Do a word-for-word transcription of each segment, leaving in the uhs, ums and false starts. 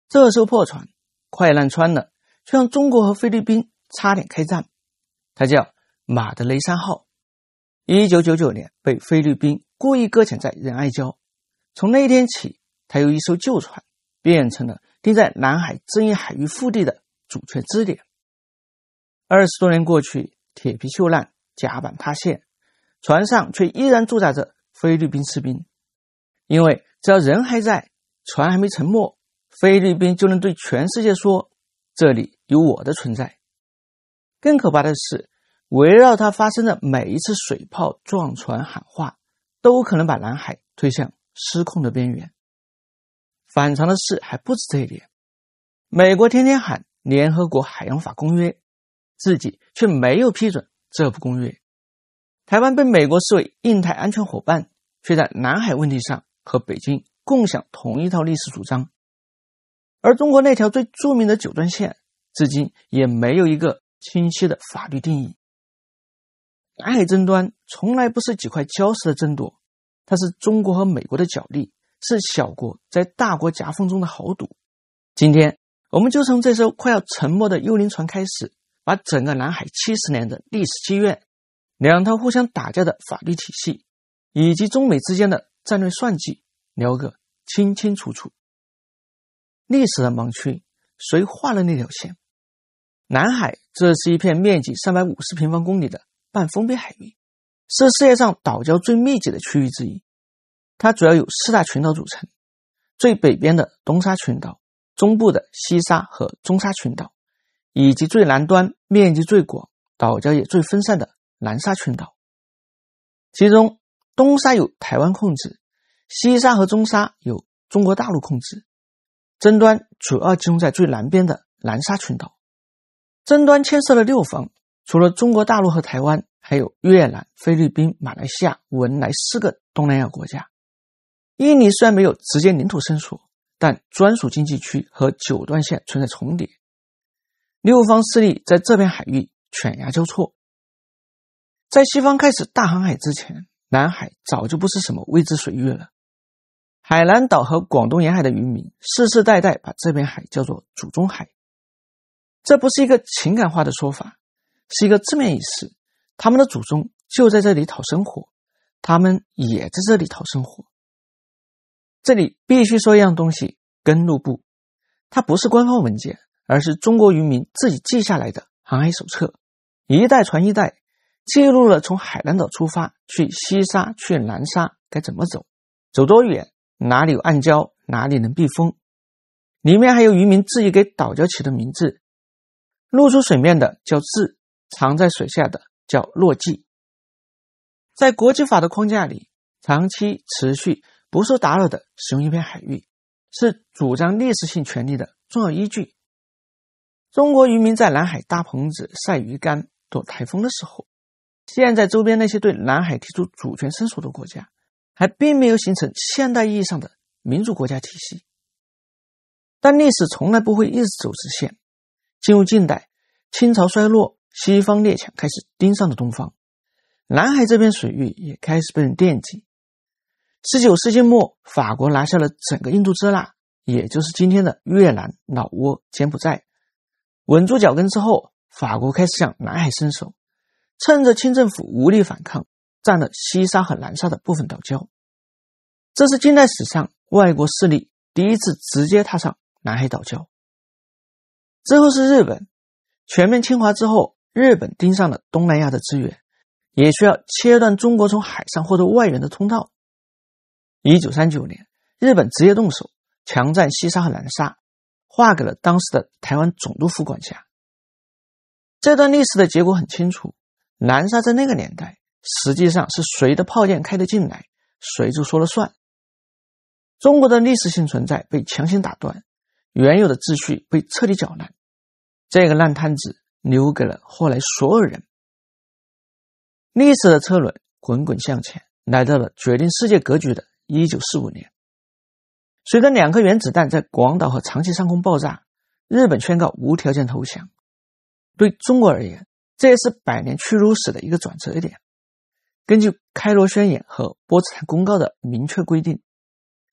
这艘破船快烂穿了，却让中国和菲律宾差点开战。它叫马德雷山号，一九九九年被菲律宾故意搁浅在仁爱礁。从那一天起，它由一艘旧船变成了定在南海争议海域腹地的主权支点。二十多年过去，铁皮锈烂，甲板塌陷，船上却依然驻扎着菲律宾士兵。因为只要人还在，船还没沉没，菲律宾就能对全世界说，这里有我的存在。更可怕的是，围绕它发生的每一次水炮、撞船、喊话，都可能把南海推向失控的边缘。反常的事还不止这一点，美国天天喊联合国海洋法公约，自己却没有批准这部公约。台湾被美国视为印太安全伙伴，却在南海问题上和北京共享同一套历史主张。而中国那条最著名的九段线，至今也没有一个清晰的法律定义。南海争端从来不是几块礁石的争夺，它是中国和美国的角力，是小国在大国夹缝中的豪赌。今天我们就从这艘快要沉没的幽灵船开始，把整个南海七十年的历史积怨，两套互相打架的法律体系，以及中美之间的战略算计聊个清清楚楚。历史的盲区，谁画了那条线？南海这是一片面积三百五十平方公里的半封闭海域，是世界上岛礁最密集的区域之一。它主要由四大群岛组成，最北边的东沙群岛，中部的西沙和中沙群岛，以及最南端面积最广、岛礁也最分散的南沙群岛。其中东沙由台湾控制，西沙和中沙由中国大陆控制，争端主要集中在最南边的南沙群岛。争端牵涉了六方，除了中国大陆和台湾，还有越南、菲律宾、马来西亚、文莱四个东南亚国家。印尼虽然没有直接领土伸索，但专属经济区和九段线存在重叠，六方势力在这片海域犬牙交错。在西方开始大航海之前，南海早就不是什么未知水域了。海南岛和广东沿海的渔民世世代代把这片海叫做祖宗海。这不是一个情感化的说法，是一个字面意思，他们的祖宗就在这里讨生活，他们也在这里讨生活。这里必须说一样东西，根路簿，它不是官方文件，而是中国渔民自己记下来的航海手册，一代传一代，记录了从海南岛出发去西沙去南沙该怎么走，走多远，哪里有暗礁，哪里能避风。里面还有渔民自己给岛礁起的名字，露出水面的叫字，藏在水下的叫落记。在国际法的框架里，长期持续不受打扰的使用一片海域，是主张历史性权利的重要依据。中国渔民在南海搭棚子、晒鱼竿、躲台风的时候，现在周边那些对南海提出主权伸索的国家，还并没有形成现代意义上的民主国家体系。但历史从来不会一直走直线，进入近代，清朝衰落，西方列强开始盯上了东方，南海这片水域也开始被人惦记。十九世纪末，法国拿下了整个印度支那，也就是今天的越南、老挝、柬埔寨。稳住脚跟之后，法国开始向南海伸手，趁着清政府无力反抗，占了西沙和南沙的部分岛礁。这是近代史上外国势力第一次直接踏上南海岛礁。之后是日本，全面侵华之后，日本盯上了东南亚的资源，也需要切断中国从海上获得外援的通道。一九三九年，日本直接动手，强占西沙和南沙，划给了当时的台湾总督府管辖。这段历史的结果很清楚，南沙在那个年代实际上是谁的炮舰开得进来，谁就说了算。中国的历史性存在被强行打断，原有的秩序被彻底搅烂，这个烂摊子留给了后来所有人。历史的车轮滚滚向前，来到了决定世界格局的一九四五年。随着两颗原子弹在广岛和长崎上空爆炸，日本宣告无条件投降。对中国而言，这也是百年屈辱史的一个转折点。根据开罗宣言和波茨坦公告的明确规定，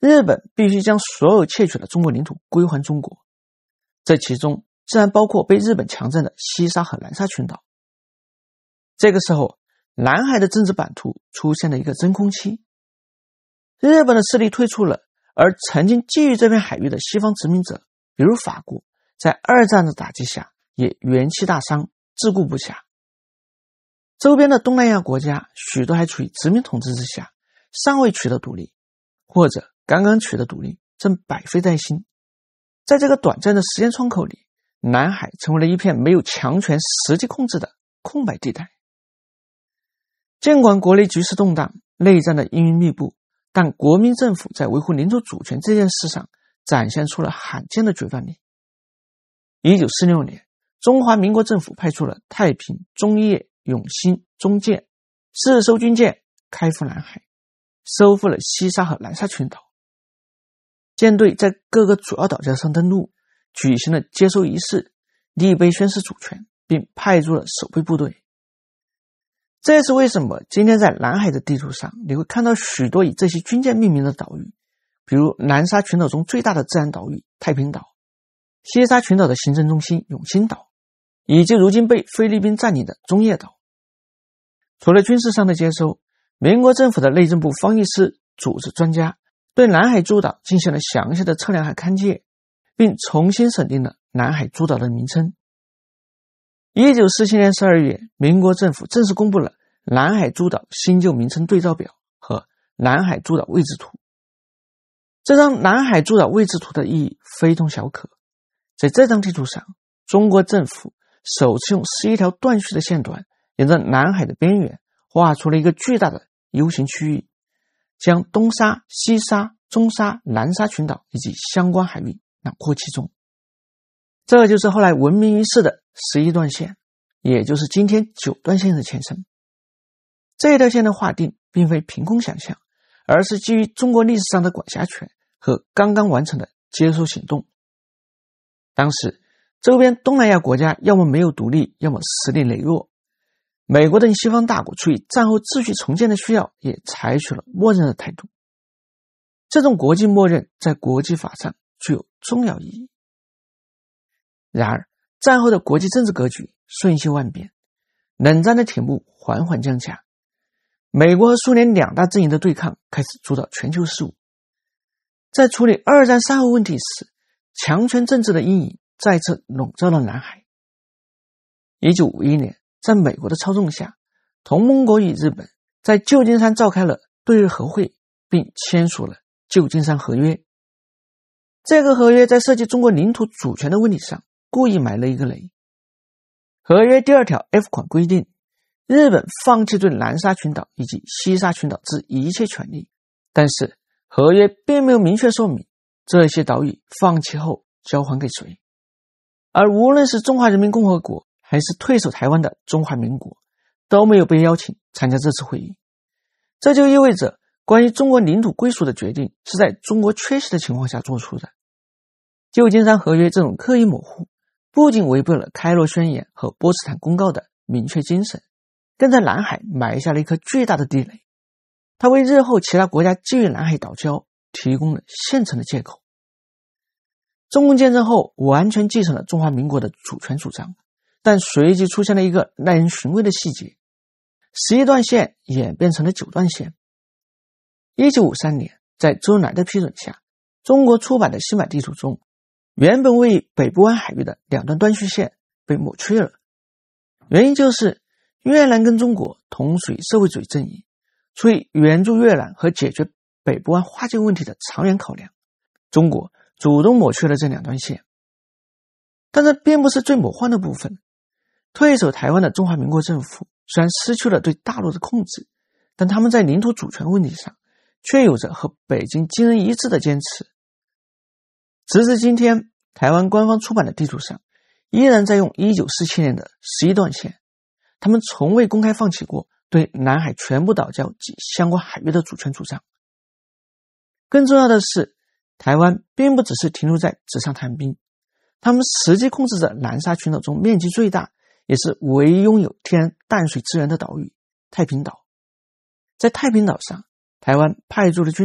日本必须将所有窃取的中国领土归还中国，这其中自然包括被日本强占的西沙和南沙群岛。这个时候，南海的政治版图出现了一个真空期，日本的势力退出了，而曾经觊觎这片海域的西方殖民者，比如法国，在二战的打击下也元气大伤，自顾不暇。周边的东南亚国家许多还处于殖民统治之下，尚未取得独立，或者刚刚取得独立，正百废待兴。在这个短暂的时间窗口里，南海成为了一片没有强权实际控制的空白地带。尽管国内局势动荡，内战的阴云密布，但国民政府在维护领土主权这件事上展现出了罕见的决断力。一九四六年，中华民国政府派出了太平、中叶、永兴、中建四艘军舰开赴南海，收复了西沙和南沙群岛。舰队在各个主要岛礁上登陆，举行了接收仪式，立碑宣誓主权，并派出了守备部队。这也是为什么今天在南海的地图上，你会看到许多以这些军舰命名的岛屿，比如南沙群岛中最大的自然岛屿太平岛，西沙群岛的行政中心永兴岛，以及如今被菲律宾占领的中叶岛。除了军事上的接收，民国政府的内政部方译司组织专家对南海诸岛进行了详细的测量和勘界，并重新审定了南海诸岛的名称。一九四七年十二月，民国政府正式公布了南海诸岛新旧名称对照表和南海诸岛位置图。这张南海诸岛位置图的意义非同小可。在这张地图上，中国政府首次用十一条断续的线段，沿着南海的边缘画出了一个巨大的 U 型区域，将东沙、西沙、中沙、南沙群岛以及相关海域囊括其中。这就是后来闻名于世的十一段线，也就是今天九段线的前身。这条线的划定并非凭空想象，而是基于中国历史上的管辖权和刚刚完成的接收行动。当时周边东南亚国家要么没有独立，要么实力羸弱，美国等西方大国出于战后秩序重建的需要，也采取了默认的态度。这种国际默认在国际法上具有重要意义。然而，战后的国际政治格局瞬息万变，冷战的铁幕缓缓降下，美国和苏联两大阵营的对抗开始主导全球事务。在处理二战善后问题时，强权政治的阴影再次笼罩了南海。一九五一年，在美国的操纵下，同盟国与日本在旧金山召开了对日和会，并签署了旧金山合约。这个合约在涉及中国领土主权的问题上故意埋了一个雷。合约第二条 F 款规定，日本放弃对南沙群岛以及西沙群岛之一切权利，但是合约并没有明确说明这些岛屿放弃后交还给谁。而无论是中华人民共和国还是退守台湾的中华民国，都没有被邀请参加这次会议。这就意味着关于中国领土归属的决定是在中国缺席的情况下做出的。旧金山合约这种刻意模糊，不仅违背了开罗宣言和波茨坦公告的明确精神，更在南海埋下了一颗巨大的地雷。它为日后其他国家觊觎南海岛礁提供了现成的借口。中共建政后完全继承了中华民国的主权主张，但随即出现了一个耐人寻味的细节，十一段线演变成了九段线。一九五三年，在周恩来的批准下，中国出版的新版地图中，原本位于北部湾海域的两段断续线被抹去了。原因就是越南跟中国同属于社会主义阵营，出于援助越南和解决北部湾划界问题的长远考量，中国主动抹去了这两段线。但这并不是最魔幻的部分。退守台湾的中华民国政府虽然失去了对大陆的控制，但他们在领土主权问题上却有着和北京惊人一致的坚持。直至今天，台湾官方出版的地图上依然在用一九四七年的十一段线，他们从未公开放弃过对南海全部岛礁及相关海域的主权主张。更重要的是，台湾并不只是停留在纸上谈兵，他们实际控制着南沙群岛中面积最大也是唯一拥有天然淡水资源的岛屿太平岛。在太平岛上，台湾派驻了军队，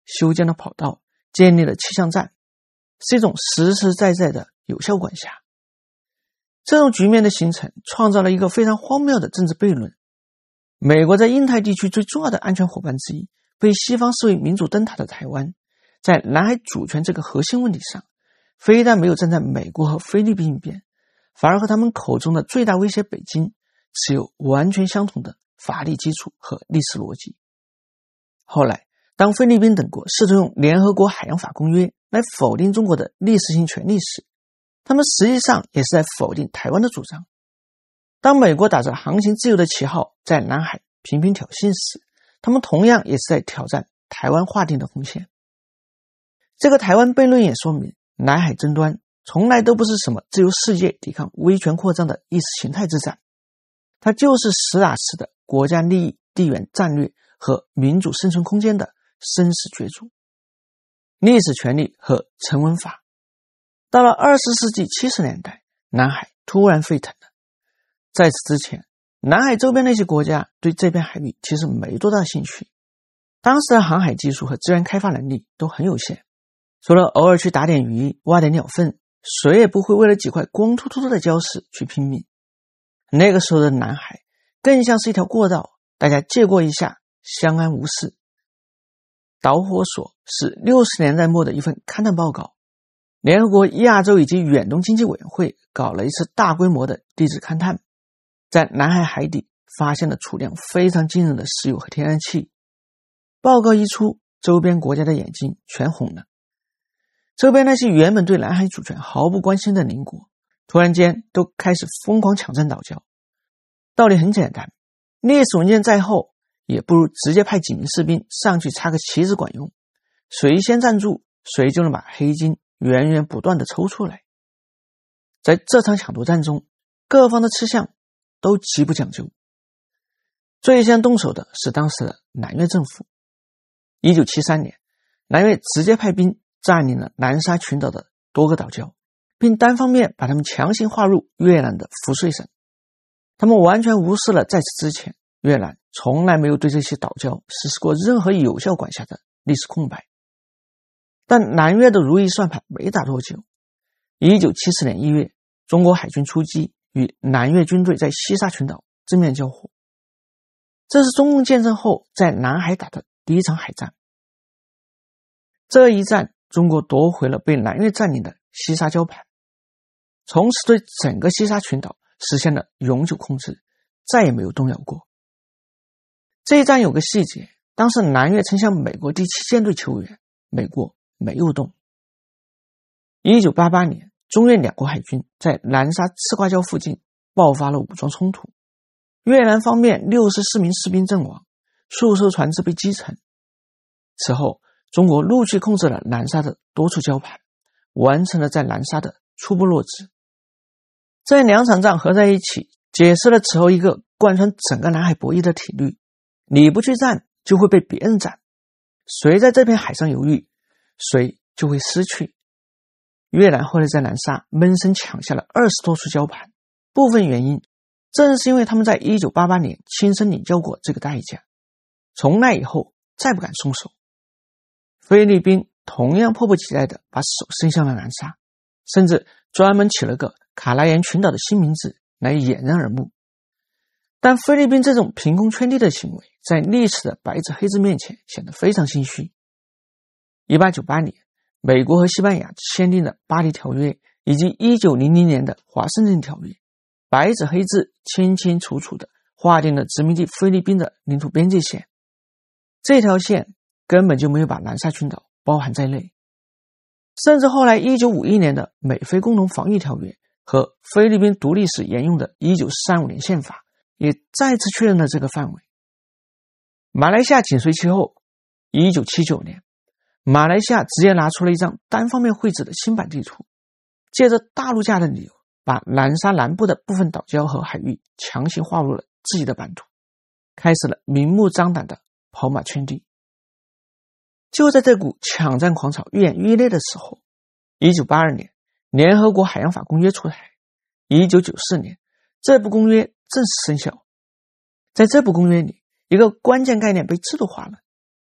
修建了跑道，建立了气象站，是一种实实在在的有效管辖。这种局面的形成创造了一个非常荒谬的政治悖论。美国在印太地区最重要的安全伙伴之一，被西方视为民主灯塔的台湾，在南海主权这个核心问题上，非但没有站在美国和菲律宾一边，反而和他们口中的最大威胁北京持有完全相同的法理基础和历史逻辑。后来，当菲律宾等国试图用联合国海洋法公约来否定中国的历史性权利时，他们实际上也是在否定台湾的主张。当美国打着航行自由的旗号在南海频频挑衅时，他们同样也是在挑战台湾划定的红线。这个台湾悖论也说明，南海争端从来都不是什么自由世界抵抗威权扩张的意识形态之战，它就是实打实的国家利益、地缘战略和民主生存空间的生死角逐。历史权利和成文法。到了二十世纪七十年代，南海突然沸腾了。在此之前，南海周边那些国家对这片海域其实没多大兴趣，当时的航海技术和资源开发能力都很有限，除了偶尔去打点鱼、挖点鸟粪，谁也不会为了几块光秃秃的礁石去拼命。那个时候的南海更像是一条过道，大家借过一下，相安无事。导火索是六十年代末的一份勘探报告，联合国亚洲以及远东经济委员会搞了一次大规模的地质勘探，在南海海底发现了储量非常惊人的石油和天然气。报告一出，周边国家的眼睛全红了。周边那些原本对南海主权毫不关心的邻国，突然间都开始疯狂抢占岛礁。道理很简单，历史文件再厚，也不如直接派几名士兵上去插个旗子管用，谁先站住，谁就能把黑金源源不断地抽出来。在这场抢夺战中，各方的吃相都极不讲究。最先动手的是当时的南越政府。一九七三年，南越直接派兵占领了南沙群岛的多个岛礁，并单方面把他们强行划入越南的抚顺省。他们完全无视了在此之前越南从来没有对这些岛礁实施过任何有效管辖的历史空白。但南越的如意算盘没打多久，一九七四年一月，中国海军出击，与南越军队在西沙群岛正面交火。这是中共建政后在南海打的第一场海战。这一战，中国夺回了被南越占领的西沙礁盘，从此对整个西沙群岛实现了永久控制，再也没有动摇过。这一战有个细节，当时南越曾向美国第七舰队求援，美国没有动。一九八八年，中越两国海军在南沙赤瓜礁附近爆发了武装冲突，越南方面六十四名士兵阵亡，数艘船只被击沉。此后，中国陆续控制了南沙的多处礁盘，完成了在南沙的初步落址。这两场战合在一起，解释了此后一个贯穿整个南海博弈的铁律：你不去战，就会被别人战。谁在这片海上犹豫，谁就会失去。越南后来在南沙闷声抢下了二十多处礁盘，部分原因正是因为他们在一九八八年亲身领教过这个代价，从那以后再不敢松手。菲律宾同样迫不及待地把手伸向了南沙，甚至专门起了个卡拉延群岛的新名字来掩人耳目。但菲律宾这种凭空圈地的行为，在历史的白纸黑字面前显得非常心虚。一八九八年，美国和西班牙签订了巴黎条约，以及一九零零年的华盛顿条约，白纸黑字清清楚楚地划定了殖民地菲律宾的领土边界线。这条线根本就没有把南沙群岛包含在内。甚至后来一九五一年的美菲共同防御条约和菲律宾独立时沿用的一九三五年宪法也再次确认了这个范围。马来西亚紧随其后，一九七九年，马来西亚直接拿出了一张单方面绘制的新版地图，借着大陆架的理由，把南沙南部的部分岛礁和海域强行划入了自己的版图，开始了明目张胆的跑马圈地。就在这股抢占狂潮愈演愈烈的时候，一九八二年，联合国海洋法公约出台，一九九四年，这部公约正式生效。在这部公约里，一个关键概念被制度化了，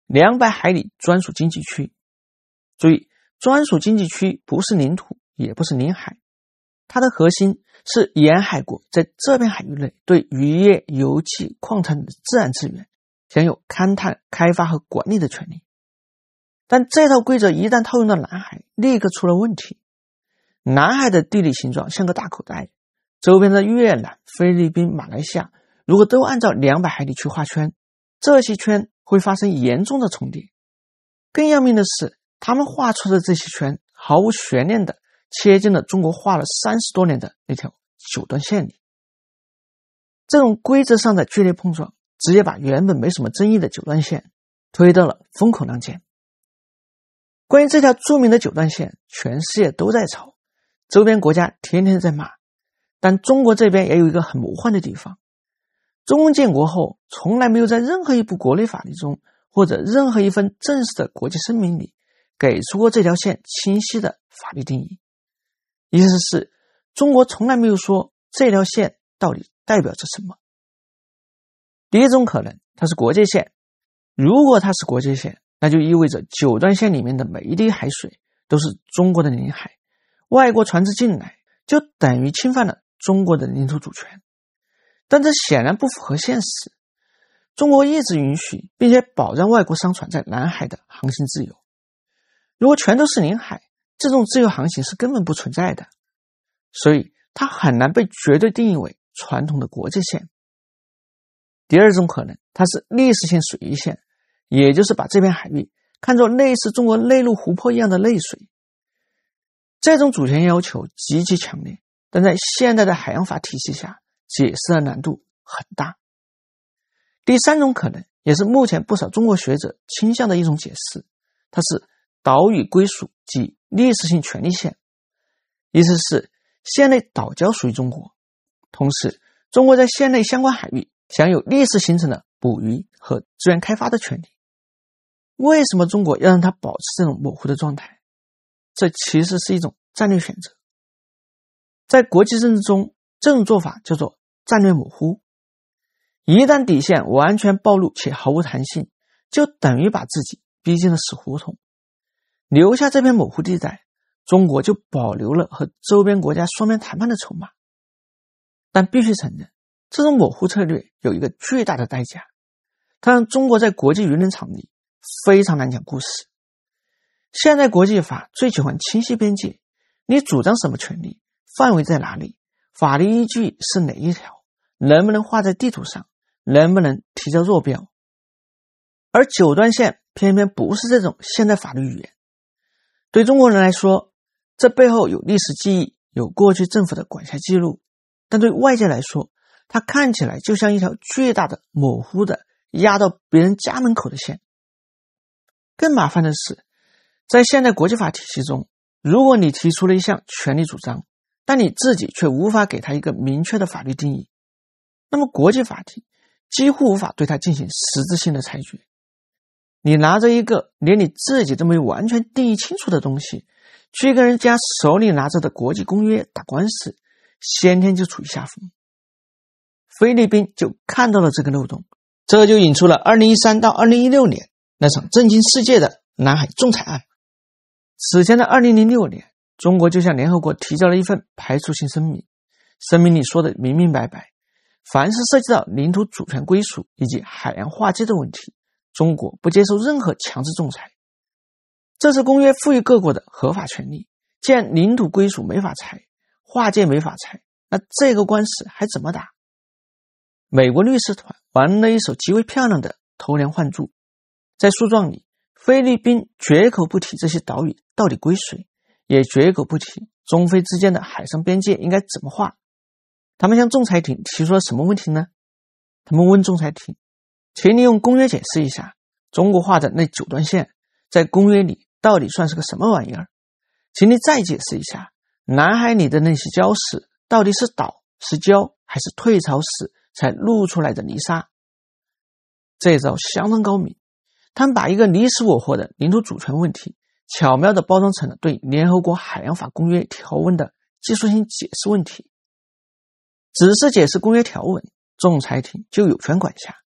两百海里专属经济区。注意，专属经济区不是领土，也不是领海，它的核心是沿海国在这片海域内对渔业、油气、矿产等自然资源享有勘探、开发和管理的权利。但这套规则一旦套用到南海，立刻出了问题。南海的地理形状像个大口袋，周边的越南、菲律宾、马来西亚如果都按照两百海里去画圈，这些圈会发生严重的重叠。更要命的是，他们画出的这些圈毫无悬念地切进了中国画了三十多年的那条九段线里。这种规则上的剧烈碰撞，直接把原本没什么争议的九段线推到了风口浪尖。关于这条著名的九段线，全世界都在吵，周边国家天天在骂，但中国这边也有一个很魔幻的地方。中共建国后，从来没有在任何一部国内法律中或者任何一份正式的国际声明里给出过这条线清晰的法律定义。意思是，中国从来没有说这条线到底代表着什么。第一种可能，它是国界线。如果它是国界线，那就意味着九段线里面的每一滴海水都是中国的领海，外国船只进来就等于侵犯了中国的领土主权。但这显然不符合现实。中国一直允许并且保障外国商船在南海的航行自由。如果全都是领海，这种自由航行是根本不存在的，所以它很难被绝对定义为传统的国界线。第二种可能，它是历史性水域线，也就是把这片海域看作类似中国内陆湖泊一样的内水。这种主权要求极其强烈，但在现代的海洋法体系下，解释的难度很大。第三种可能，也是目前不少中国学者倾向的一种解释，它是岛屿归属及历史性权利线。意思是，线内岛礁属于中国，同时中国在线内相关海域享有历史形成的捕鱼和资源开发的权利。为什么中国要让它保持这种模糊的状态？这其实是一种战略选择。在国际政治中，这种做法叫做战略模糊。一旦底线完全暴露且毫无弹性，就等于把自己逼进了死胡同。留下这片模糊地带，中国就保留了和周边国家双边谈判的筹码。但必须承认，这种模糊策略有一个巨大的代价，它让中国在国际舆论场里非常难讲故事。现在国际法最喜欢清晰边界，你主张什么权利，范围在哪里，法律依据是哪一条，能不能画在地图上，能不能提交坐标。而九段线偏偏不是这种现代法律语言。对中国人来说，这背后有历史记忆，有过去政府的管辖记录，但对外界来说，它看起来就像一条巨大的模糊的压到别人家门口的线。更麻烦的是，在现代国际法体系中，如果你提出了一项权利主张，但你自己却无法给它一个明确的法律定义，那么国际法庭几乎无法对它进行实质性的裁决。你拿着一个连你自己都没有完全定义清楚的东西，去跟人家手里拿着的国际公约打官司，先天就处于下风。菲律宾就看到了这个漏洞，这就引出了二零一三到二零一六年那场震惊世界的南海仲裁案。此前的二零零六年，中国就向联合国提交了一份排除性声明，声明里说的明明白白，凡是涉及到领土主权归属以及海洋划界的问题，中国不接受任何强制仲裁。这是公约赋予各国的合法权利，既然领土归属没法裁，划界没法裁，那这个官司还怎么打？美国律师团玩了一手极为漂亮的偷梁换柱。在诉状里，菲律宾绝口不提这些岛屿到底归谁，也绝口不提中菲之间的海上边界应该怎么划。他们向仲裁庭提出了什么问题呢？他们问仲裁庭，请你用公约解释一下，中国画的那九段线在公约里到底算是个什么玩意儿？请你再解释一下，南海里的那些礁石到底是岛是礁还是退潮时才露出来的泥沙？这招相当高明，他们把一个你死我活的领土主权问题巧妙地包装成了对联合国海洋法公约条文的技术性解释问题。只是解释公约条文，仲裁庭就有权管辖。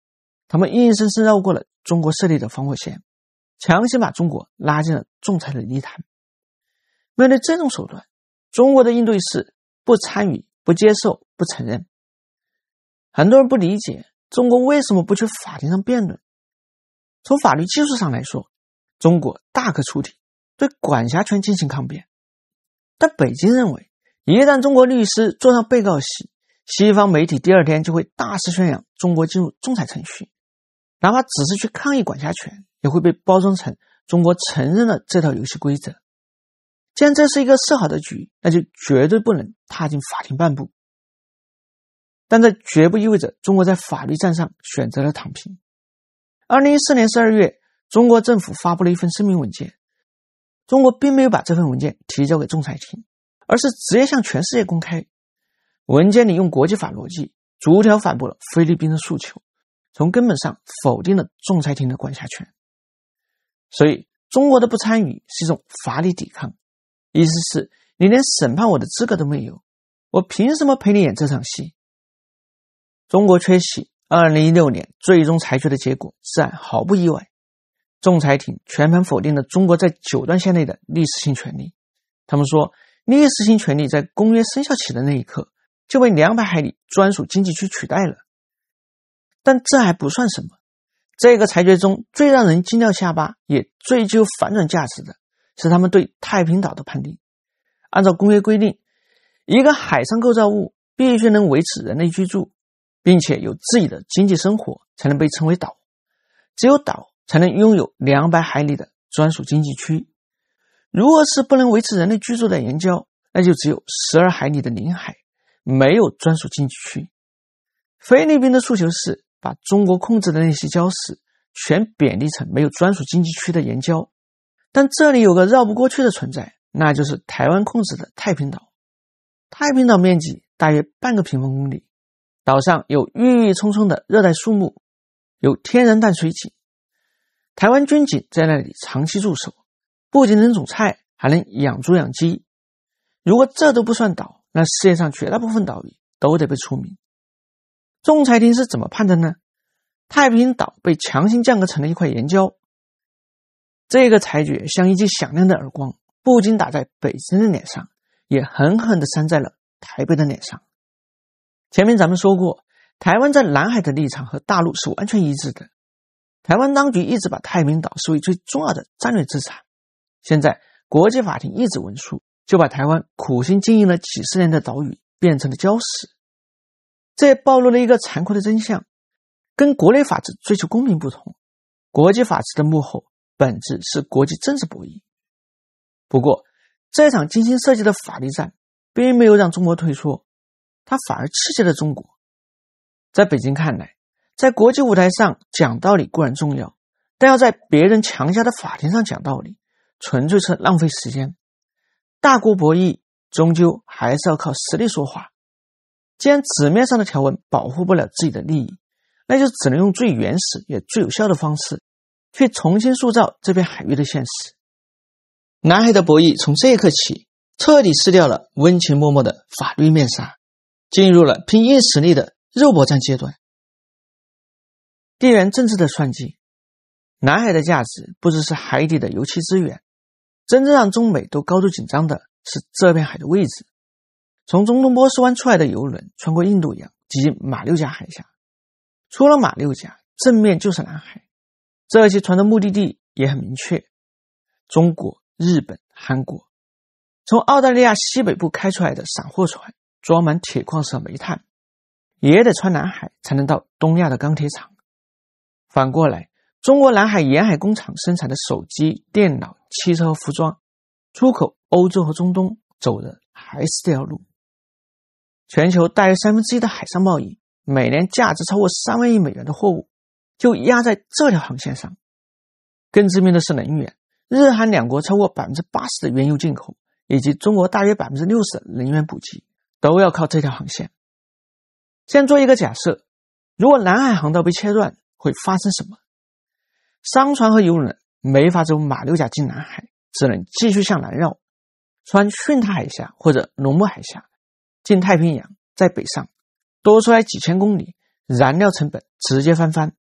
他们硬生生绕过了中国设立的防火线，强行把中国拉进了仲裁的泥潭。面对这种手段，中国的应对是不参与、不接受、不承认。很多人不理解中国为什么不去法庭上辩论。从法律技术上来说，中国大可出庭，对管辖权进行抗辩。但北京认为，一旦中国律师坐上被告席，西方媒体第二天就会大肆宣扬中国进入仲裁程序，哪怕只是去抗议管辖权，也会被包装成中国承认了这套游戏规则。既然这是一个设好的局，那就绝对不能踏进法庭半步。但这绝不意味着中国在法律战上选择了躺平。二零一四年十二月，中国政府发布了一份声明文件，中国并没有把这份文件提交给仲裁庭，而是直接向全世界公开。文件里用国际法逻辑逐条反驳了菲律宾的诉求，从根本上否定了仲裁庭的管辖权。所以中国的不参与是一种法理抵抗，意思是你连审判我的资格都没有，我凭什么陪你演这场戏？中国缺席二零一六年最终裁决的结果自然毫不意外，仲裁庭全盘否定了中国在九段线内的历史性权利。他们说，历史性权利在公约生效起的那一刻就被两百海里专属经济区取代了。但这还不算什么，这个裁决中最让人惊掉下巴也最具有反转价值的是他们对太平岛的判定。按照公约规定，一个海上构造物必须能维持人类居住，并且有自己的经济生活，才能被称为岛。只有岛才能拥有两百海里的专属经济区。如果是不能维持人类居住的岩礁，那就只有十二海里的领海，没有专属经济区。菲律宾的诉求是把中国控制的那些礁石全贬低成没有专属经济区的岩礁。但这里有个绕不过去的存在，那就是台湾控制的太平岛。太平岛面积大约半个平方公里，岛上有郁郁葱葱的热带树木，有天然淡水井。台湾军警在那里长期驻守，不仅能种菜，还能养猪养鸡。如果这都不算岛，那世界上绝大部分岛屿都得被除名。仲裁庭是怎么判的呢？太平岛被强行降格成了一块岩礁。这个裁决像一记响亮的耳光，不仅打在北京的脸上，也狠狠地扇在了台北的脸上。前面咱们说过，台湾在南海的立场和大陆是完全一致的。台湾当局一直把太平岛视为最重要的战略资产，现在国际法庭一纸文书就把台湾苦心经营了几十年的岛屿变成了礁石。这也暴露了一个残酷的真相，跟国内法治追求公平不同，国际法治的幕后本质是国际政治博弈。不过这场精心设计的法律战并没有让中国退缩，它反而刺激了中国。在北京看来，在国际舞台上讲道理固然重要，但要在别人强加的法庭上讲道理，纯粹是浪费时间。大国博弈终究还是要靠实力说话。既然纸面上的条文保护不了自己的利益，那就只能用最原始也最有效的方式去重新塑造这片海域的现实。南海的博弈从这一刻起彻底撕掉了温情脉脉的法律面纱，进入了拼硬实力的肉搏战阶段。地缘政治的算计，南海的价值不只是海底的油气资源，真正让中美都高度紧张的是这片海的位置。从中东波斯湾出来的油轮穿过印度洋，挤进马六甲海峡。出了马六甲，正面就是南海。这些船的目的地也很明确，中国、日本、韩国。从澳大利亚西北部开出来的散货船装满铁矿石和煤炭，也得穿南海才能到东亚的钢铁厂。反过来，中国南海沿海工厂生产的手机、电脑、汽车和服装，出口欧洲和中东，走的还是这条路。全球大约三分之一的海上贸易，每年价值超过三万亿美元的货物，就压在这条航线上。更致命的是能源，日韩两国超过 百分之八十 的原油进口，以及中国大约 百分之六十 的能源补给，都要靠这条航线。先做一个假设，如果南海航道被切断，会发生什么？商船和油轮没法从马六甲进南海，只能继续向南绕，穿巽他海峡或者龙目海峡进太平洋，再北上，多出来几千公里，燃料成本直接翻番。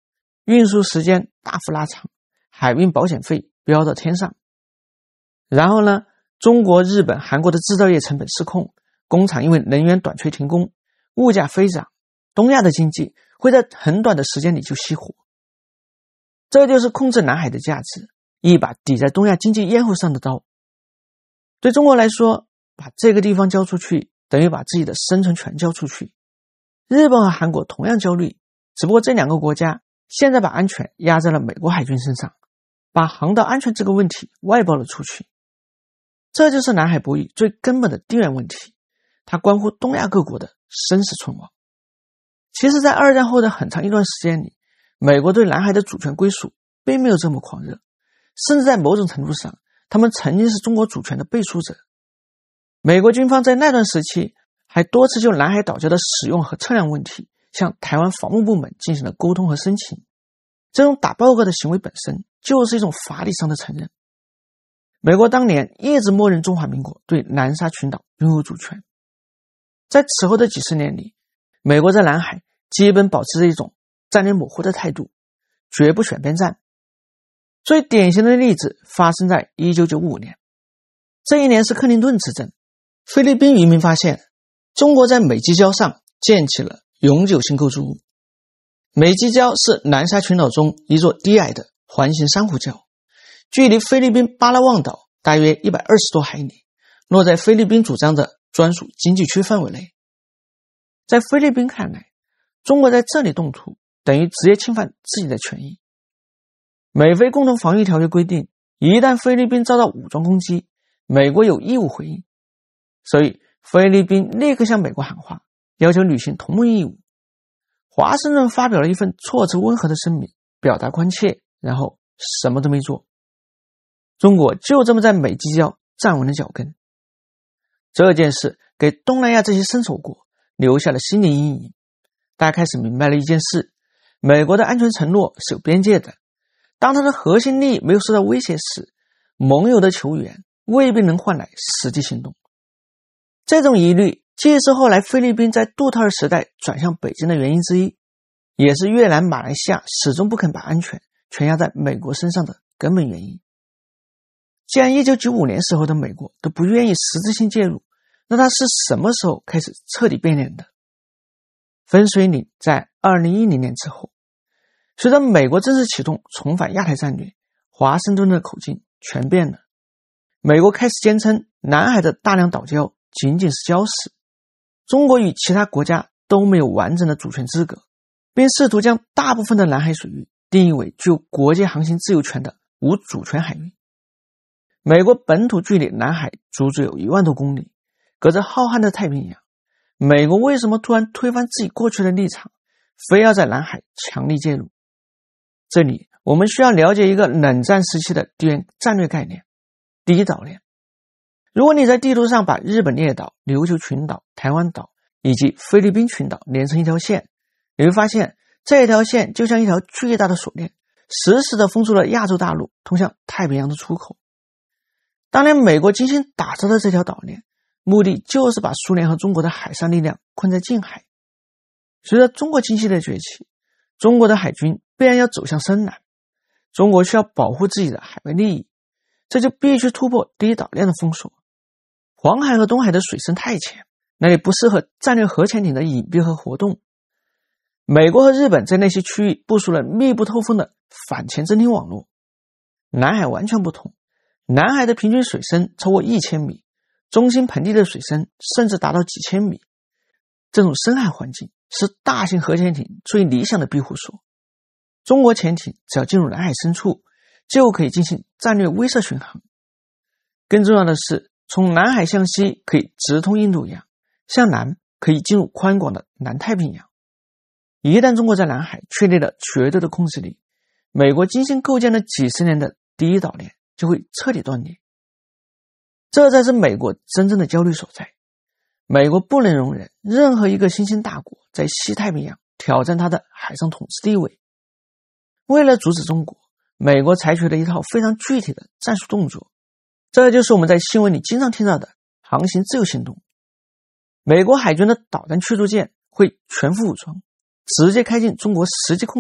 运输时间大幅拉长，海运保险费飙到天上。然后呢，中国、日本、韩国的制造业成本失控，工厂因为能源短缺停工，物价飞涨，东亚的经济会在很短的时间里就熄火。这就是控制南海的价值，一把抵在东亚经济咽喉上的刀。对中国来说，把这个地方交出去，等于把自己的生存权交出去。日本和韩国同样焦虑，只不过这两个国家现在把安全压在了美国海军身上，把航道安全这个问题外包了出去。这就是南海博弈最根本的地缘问题，它关乎东亚各国的生死存亡。其实在二战后的很长一段时间里，美国对南海的主权归属并没有这么狂热，甚至在某种程度上，他们曾经是中国主权的背书者。美国军方在那段时期还多次就南海岛礁的使用和测量问题向台湾防务部门进行了沟通和申请。这种打报告的行为本身就是一种法理上的承认。美国当年一直默认中华民国对南沙群岛拥有主权。在此后的几十年里，美国在南海基本保持着一种战略模糊的态度，绝不选边站。最典型的例子发生在一九九五年，这一年是克林顿执政。菲律宾渔民发现中国在美济礁上建起了永久性构筑物。美济礁是南沙群岛中一座低矮的环形珊瑚礁，距离菲律宾巴拉望岛大约一百二十多海里，落在菲律宾主张的专属经济区范围内。在菲律宾看来，中国在这里动土等于直接侵犯自己的权益。美菲共同防御条约规定，一旦菲律宾遭到武装攻击，美国有义务回应。所以菲律宾立刻向美国喊话，要求履行同盟义务。华盛顿发表了一份措辞温和的声明，表达关切，然后什么都没做。中国就这么在美济礁站稳了脚跟。这件事给东南亚这些伸手国留下了心理阴影。大家开始明白了一件事，美国的安全承诺是有边界的，当他的核心利益没有受到威胁时，盟友的求援未必能换来实际行动。这种疑虑既是后来菲律宾在杜特尔时代转向北京的原因之一，也是越南、马来西亚始终不肯把安全全压在美国身上的根本原因。既然一九九五年时候的美国都不愿意实质性介入，那它是什么时候开始彻底变脸的？分水岭在二零一零年之后，随着美国正式启动重返亚太战略，华盛顿的口径全变了。美国开始坚称南海的大量岛礁仅仅是礁石，中国与其他国家都没有完整的主权资格，并试图将大部分的南海水域定义为具有国际航行自由权的无主权海域。美国本土距离南海足足有一万多公里，隔着浩瀚的太平洋，美国为什么突然推翻自己过去的立场，非要在南海强力介入？这里我们需要了解一个冷战时期的地缘战略概念——第一岛链。如果你在地图上把日本列岛、琉球群岛、台湾岛以及菲律宾群岛连成一条线，你会发现这条线就像一条巨大的锁链，实时地封住了亚洲大陆通向太平洋的出口。当年美国精心打造的这条岛链，目的就是把苏联和中国的海上力量困在近海。随着中国经济的崛起，中国的海军必然要走向深南，中国需要保护自己的海外利益，这就必须突破第一岛链的封锁。黄海和东海的水深太浅，那里不适合战略核潜艇的隐蔽和活动。美国和日本在那些区域部署了密不透风的反潜侦听网络。南海完全不同，南海的平均水深超过一千米，中心盆地的水深甚至达到几千米。这种深海环境是大型核潜艇最理想的庇护所。中国潜艇只要进入南海深处，就可以进行战略威慑巡航。更重要的是，从南海向西可以直通印度洋，向南可以进入宽广的南太平洋。一旦中国在南海确立了绝对的控制力，美国精心构建了几十年的第一岛链就会彻底断裂。这才是美国真正的焦虑所在。美国不能容忍任何一个新兴大国在西太平洋挑战它的海上统治地位。为了阻止中国，美国采取了一套非常具体的战术动作，这就是我们在新闻里经常听到的航行自由行动。美国海军的导弹驱逐舰会全副武装，直接开进中国实际控制的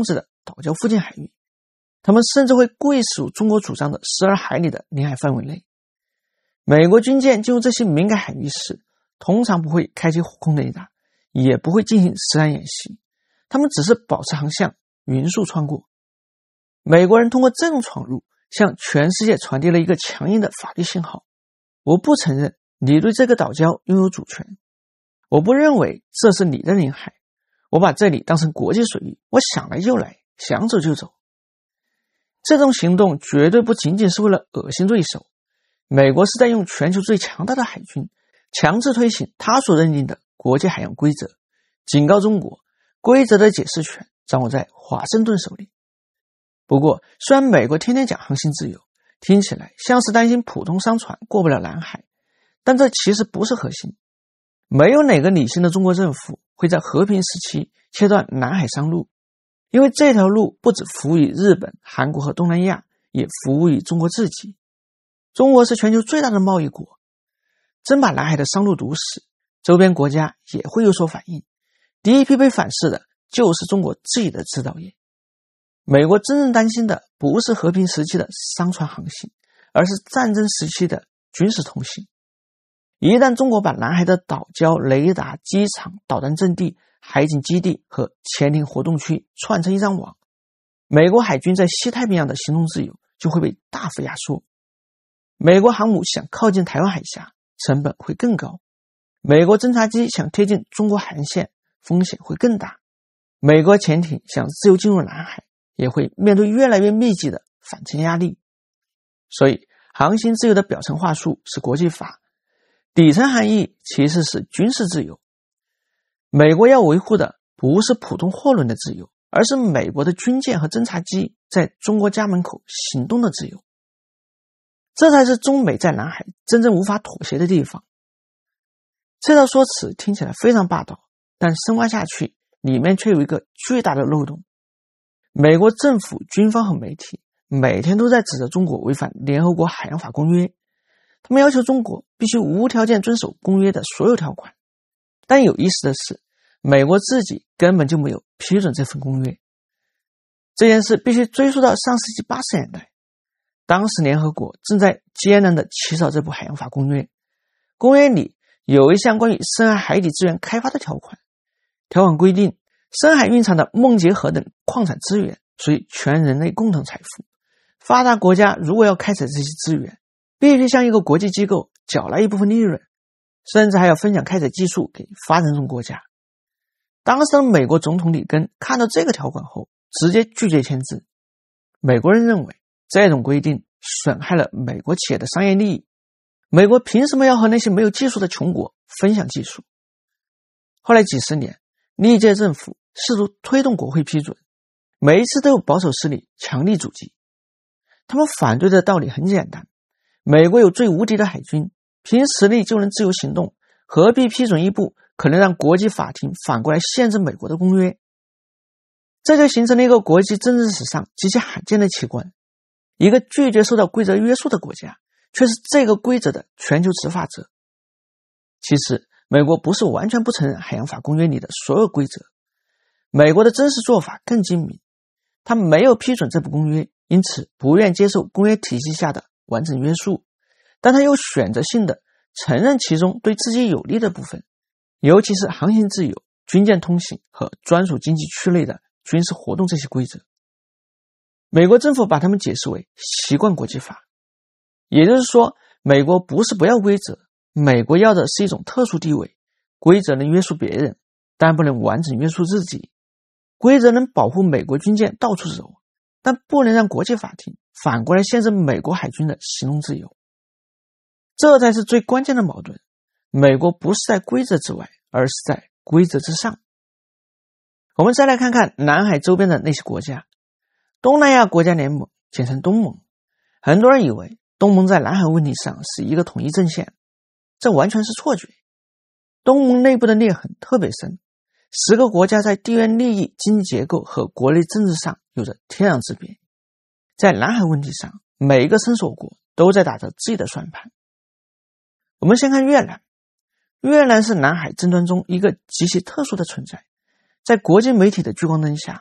岛礁附近海域，他们甚至会故意驶入中国主张的十二海里的领海范围内。美国军舰进入这些敏感海域时，通常不会开启火控雷达，也不会进行实弹演习，他们只是保持航向，匀速穿过。美国人通过这种闯入，向全世界传递了一个强硬的法律信号：我不承认你对这个岛礁拥有主权，我不认为这是你的领海，我把这里当成国际水域，我想来就来，想走就走。这种行动绝对不仅仅是为了恶心对手，美国是在用全球最强大的海军强制推行他所认定的国际海洋规则，警告中国，规则的解释权掌握在华盛顿手里。不过，虽然美国天天讲航行自由，听起来像是担心普通商船过不了南海，但这其实不是核心。没有哪个理性的中国政府会在和平时期切断南海商路，因为这条路不只服务于日本、韩国和东南亚，也服务于中国自己。中国是全球最大的贸易国，真把南海的商路堵死，周边国家也会有所反应。第一批被反噬的就是中国自己的制造业。美国真正担心的不是和平时期的商船航行，而是战争时期的军事通信。一旦中国把南海的岛礁、雷达、机场、导弹阵地、海警基地和潜艇活动区串成一张网，美国海军在西太平洋的行动自由就会被大幅压缩。美国航母想靠近台湾海峡，成本会更高；美国侦察机想贴近中国海岸线，风险会更大；美国潜艇想自由进入南海，也会面对越来越密集的反潜压力。所以，航行自由的表层话术是国际法，底层含义其实是军事自由。美国要维护的不是普通货轮的自由，而是美国的军舰和侦察机在中国家门口行动的自由。这才是中美在南海真正无法妥协的地方。这套说辞听起来非常霸道，但深挖下去，里面却有一个巨大的漏洞。美国政府、军方和媒体每天都在指责中国违反联合国海洋法公约，他们要求中国必须无条件遵守公约的所有条款。但有意思的是，美国自己根本就没有批准这份公约。这件事必须追溯到上世纪八十年代，当时联合国正在艰难地起草这部海洋法公约。公约里有一项关于深海海底资源开发的条款，条款规定深海蕴藏的锰结核等矿产资源属于全人类共同财富，发达国家如果要开采这些资源，必须向一个国际机构缴纳一部分利润，甚至还要分享开采技术给发展中国家。当时的美国总统里根看到这个条款后，直接拒绝签字。美国人认为这种规定损害了美国企业的商业利益，美国凭什么要和那些没有技术的穷国分享技术？后来几十年，历届政府试图推动国会批准，每一次都有保守势力强力阻击。他们反对的道理很简单，美国有最无敌的海军，凭实力就能自由行动，何必批准一部可能让国际法庭反过来限制美国的公约？这就形成了一个国际政治史上极其罕见的奇观，一个拒绝受到规则约束的国家，却是这个规则的全球执法者。其实，美国不是完全不承认海洋法公约里的所有规则，美国的真实做法更精明，他没有批准这部公约，因此不愿接受公约体系下的完整约束，但他又选择性的承认其中对自己有利的部分，尤其是航行自由、军舰通行和专属经济区内的军事活动这些规则。美国政府把它们解释为习惯国际法，也就是说，美国不是不要规则，美国要的是一种特殊地位，规则能约束别人，但不能完整约束自己。规则能保护美国军舰到处走，但不能让国际法庭反过来限制美国海军的行动自由。这才是最关键的矛盾，美国不是在规则之外，而是在规则之上。我们再来看看南海周边的那些国家。东南亚国家联盟，简称东盟。很多人以为东盟在南海问题上是一个统一阵线，这完全是错觉。东盟内部的裂痕特别深，十个国家在地缘利益、经济结构和国内政治上有着天壤之别。在南海问题上，每一个伸手国都在打着自己的算盘。我们先看越南。越南是南海争端中一个极其特殊的存在，在国际媒体的聚光灯下，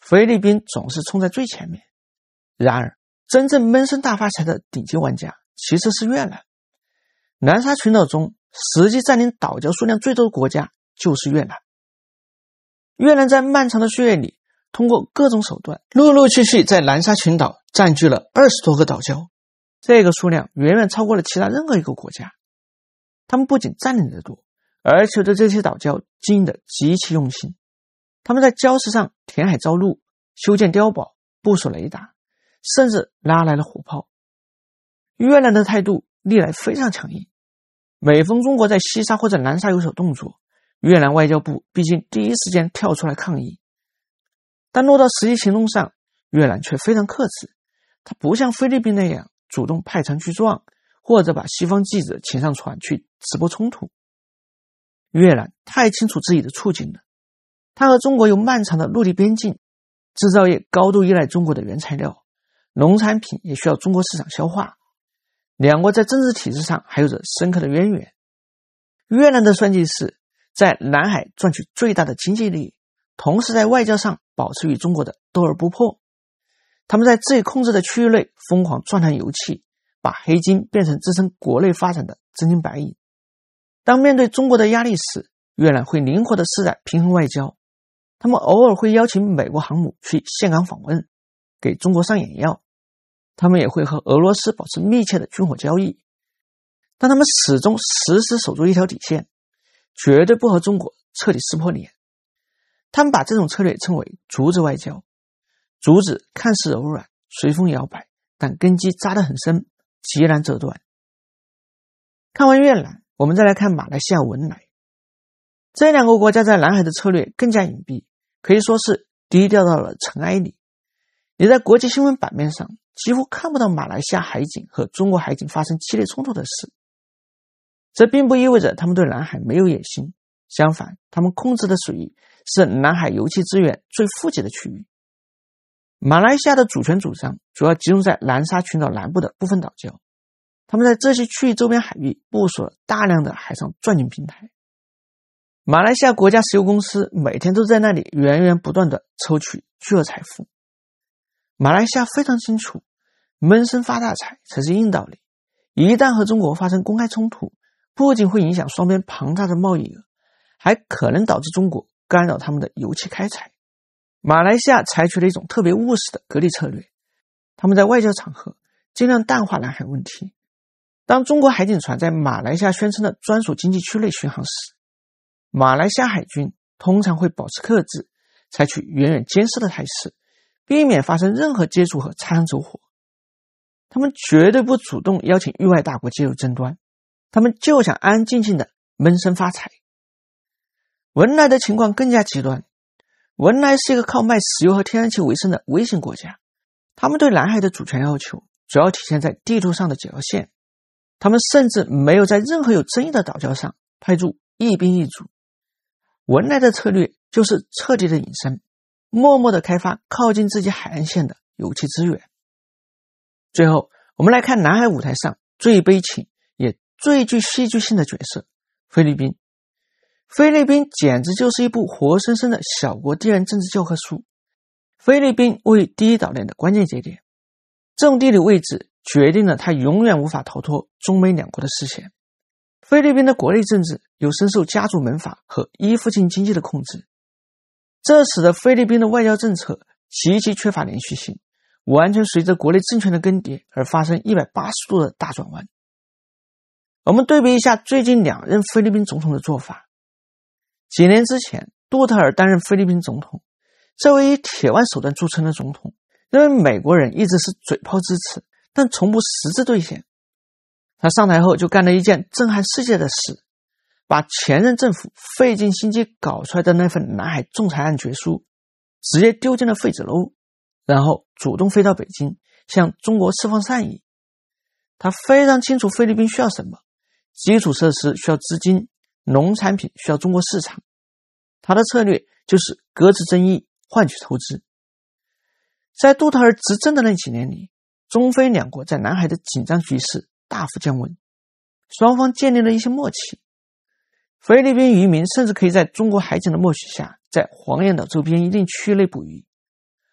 菲律宾总是冲在最前面。然而，真正闷声大发财的顶级玩家其实是越南。南沙群岛中，实际占领岛礁数量最多的国家就是越南。越南在漫长的岁月里，通过各种手段，陆陆续续在南沙群岛占据了二十多个岛礁，这个数量远远超过了其他任何一个国家。他们不仅占领得多，而且对这些岛礁经营得极其用心。他们在礁石上填海造陆，修建碉堡，部署雷达，甚至拉来了火炮。越南的态度历来非常强硬，每逢中国在西沙或者南沙有所动作，越南外交部毕竟第一时间跳出来抗议。但落到实际行动上，越南却非常克制，他不像菲律宾那样主动派船去撞，或者把西方记者请上船去直播冲突。越南太清楚自己的处境了，它和中国有漫长的陆地边境，制造业高度依赖中国的原材料，农产品也需要中国市场消化。两国在政治体制上还有着深刻的渊源。越南的算计是在南海赚取最大的经济利益，同时在外交上保持与中国的斗而不破。他们在自己控制的区域内疯狂钻探油气，把黑金变成支撑国内发展的真金白银。当面对中国的压力时，越南会灵活地施展平衡外交。他们偶尔会邀请美国航母去岘港访问，给中国上眼药。他们也会和俄罗斯保持密切的军火交易，但他们始终时时守住一条底线，绝对不和中国彻底撕破脸。他们把这种策略称为竹子外交。竹子看似柔软，随风摇摆，但根基扎得很深，极难折断。看完越南，我们再来看马来西亚文莱。这两个国家在南海的策略更加隐蔽，可以说是低调到了尘埃里。你在国际新闻版面上几乎看不到马来西亚海警和中国海警发生激烈冲突的事。这并不意味着他们对南海没有野心，相反，他们控制的水域是南海油气资源最富集的区域。马来西亚的主权主张主要集中在南沙群岛南部的部分岛礁，他们在这些区域周边海域部署了大量的海上钻井平台。马来西亚国家石油公司每天都在那里源源不断地抽取巨额财富。马来西亚非常清楚，闷声发大财才是硬道理。一旦和中国发生公开冲突，不仅会影响双边庞大的贸易额，还可能导致中国干扰他们的油气开采。马来西亚采取了一种特别务实的隔离策略，他们在外交场合尽量淡化南海问题。当中国海警船在马来西亚宣称的专属经济区内巡航时，马来西亚海军通常会保持克制，采取远远监视的态势，避免发生任何接触和擦枪走火。他们绝对不主动邀请域外大国介入争端，他们就想安安静静的闷声发财。文莱的情况更加极端，文莱是一个靠卖石油和天然气为生的微型国家，他们对南海的主权要求主要体现在地图上的几条线，他们甚至没有在任何有争议的岛礁上派驻一兵一卒。文莱的策略就是彻底的隐身，默默地开发靠近自己海岸线的油气资源。最后，我们来看南海舞台上最悲情也最具戏剧性的角色——菲律宾。菲律宾简直就是一部活生生的小国地缘政治教科书。菲律宾位于第一岛链的关键节点，这种地理位置决定了它永远无法逃脱中美两国的视线。菲律宾的国内政治又深受家族门阀和依附性经济的控制，这使得菲律宾的外交政策极其缺乏连续性，完全随着国内政权的更迭而发生一百八十度的大转弯。我们对比一下最近两任菲律宾总统的做法。几年之前，杜特尔担任菲律宾总统，这位以铁腕手段著称的总统，认为美国人一直是嘴炮支持，但从不实质兑现。他上台后就干了一件震撼世界的事，把前任政府费尽心机搞出来的那份南海仲裁案决书直接丢进了废纸篓，然后主动飞到北京向中国释放善意。他非常清楚菲律宾需要什么，基础设施需要资金，农产品需要中国市场。他的策略就是搁置争议，换取投资。在杜特尔执政的那几年里，中菲两国在南海的紧张局势大幅降温，双方建立了一些默契。菲律宾渔民甚至可以在中国海警的默许下，在黄岩岛周边一定区域内捕鱼。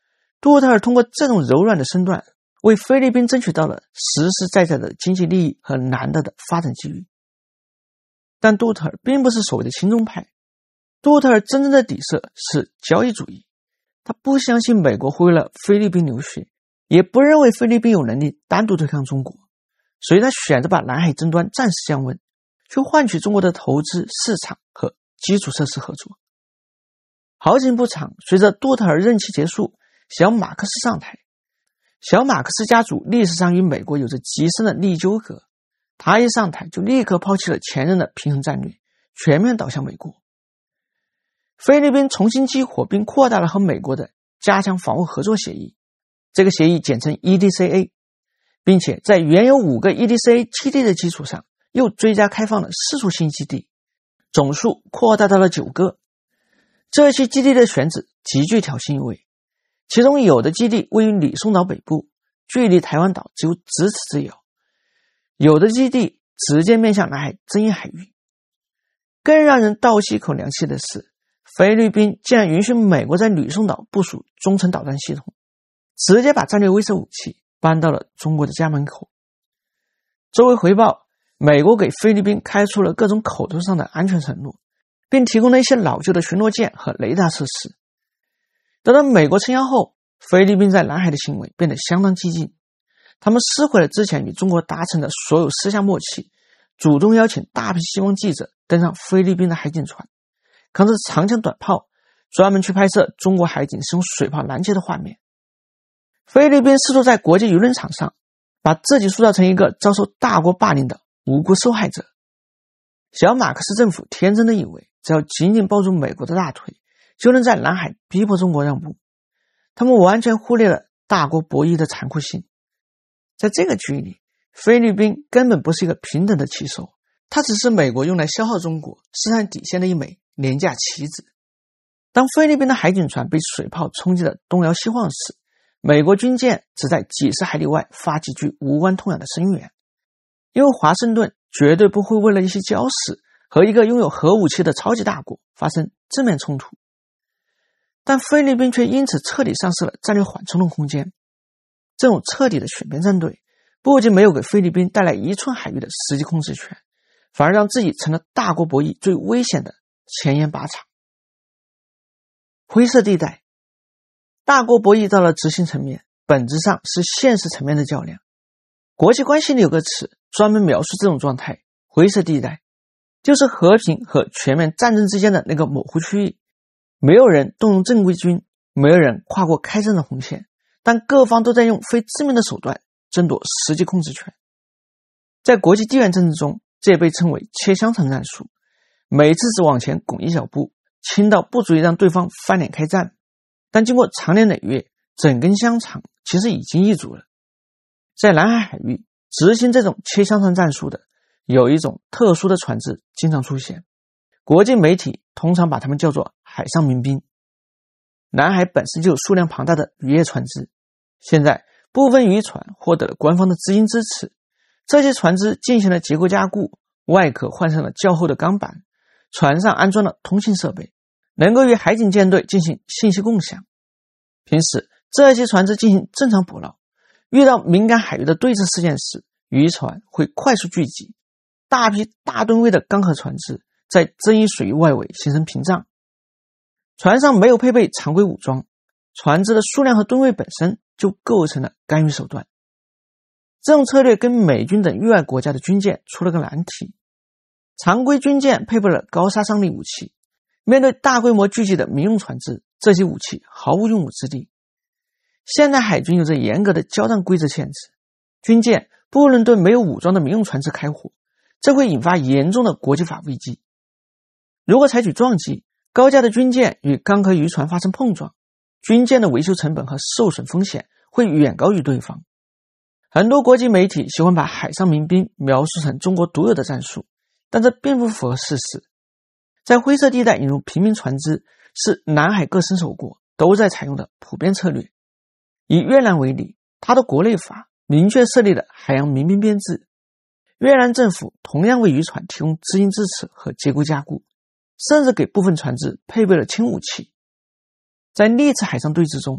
杜特尔通过这种柔软的身段，为菲律宾争取到了实实在在的经济利益和难得的发展机遇。但杜特尔并不是所谓的亲中派，杜特尔真正的底色是交易主义，他不相信美国会为了菲律宾流血，也不认为菲律宾有能力单独对抗中国，所以他选择把南海争端暂时降温，去换取中国的投资、市场和基础设施合作。好景不长，随着杜特尔任期结束，小马克思上台。小马克思家族历史上与美国有着极深的利益纠葛，他一上台就立刻抛弃了前任的平衡战略，全面倒向美国。菲律宾重新激活并扩大了和美国的加强防务合作协议，这个协议简称 E D C A， 并且在原有五个 E D C A 基地的基础上又追加开放了四处新基地，总数扩大到了九个。这些基地的选址极具挑衅意味，其中有的基地位于吕宋岛北部，距离台湾岛只有咫尺之遥，有的基地直接面向南海争议海域。更让人倒吸一口凉气的是，菲律宾竟然允许美国在吕宋岛部署中程导弹系统，直接把战略威慑武器搬到了中国的家门口。作为回报，美国给菲律宾开出了各种口头上的安全承诺，并提供了一些老旧的巡逻舰和雷达设施。得到美国撑腰后，菲律宾在南海的行为变得相当激进，他们撕毁了之前与中国达成的所有私下默契，主动邀请大批西方记者登上菲律宾的海警船，扛着长枪短炮，专门去拍摄中国海警使用水炮拦截的画面。菲律宾试图在国际舆论场上把自己塑造成一个遭受大国霸凌的无辜受害者。小马克思政府天真的以为只要紧紧抱住美国的大腿，就能在南海逼迫中国让步，他们完全忽略了大国博弈的残酷性。在这个局里，菲律宾根本不是一个平等的棋手，它只是美国用来消耗中国试探底线的一枚廉价棋子。当菲律宾的海警船被水炮冲击得东摇西晃时，美国军舰只在几十海里外发几句无关痛痒的声援，因为华盛顿绝对不会为了一些礁石和一个拥有核武器的超级大国发生正面冲突。但菲律宾却因此彻底丧失了战略缓冲的空间。这种彻底的选边站队不仅没有给菲律宾带来一寸海域的实际控制权，反而让自己成了大国博弈最危险的前沿靶场。灰色地带，大国博弈到了执行层面，本质上是现实层面的较量。国际关系里有个词专门描述这种状态，灰色地带，就是和平和全面战争之间的那个模糊区域。没有人动用正规军，没有人跨过开战的红线，但各方都在用非致命的手段争夺实际控制权。在国际地缘政治中，这也被称为切香肠战术，每次只往前拱一小步，轻到不足以让对方翻脸开战，但经过长年累月，整根香肠其实已经易主了。在南海海域执行这种切香肠战术的有一种特殊的船只经常出现，国际媒体通常把它们叫做海上民兵。南海本身就有数量庞大的渔业船只，现在部分渔船获得了官方的资金支持，这些船只进行了结构加固，外壳换上了较厚的钢板，船上安装了通信设备，能够与海警舰队进行信息共享。平时这些船只进行正常捕捞，遇到敏感海域的对峙事件时，渔船会快速聚集，大批大吨位的钢壳船只在争议水域外围形成屏障。船上没有配备常规武装，船只的数量和吨位本身就构成了干预手段。这种策略跟美军等域外国家的军舰出了个难题。常规军舰配备了高杀伤力武器，面对大规模聚集的民用船只，这些武器毫无用武之地。现代海军有着严格的交战规则限制，军舰不能对没有武装的民用船只开火，这会引发严重的国际法危机。如果采取撞击，高价的军舰与钢壳渔船发生碰撞，军舰的维修成本和受损风险会远高于对方。很多国际媒体喜欢把海上民兵描述成中国独有的战术，但这并不符合事实。在灰色地带引入平民船只是南海各伸手国都在采用的普遍策略。以越南为例，它的国内法明确设立了海洋民兵编制，越南政府同样为渔船提供资金支持和结构加固，甚至给部分船只配备了轻武器。在历次海上对峙中，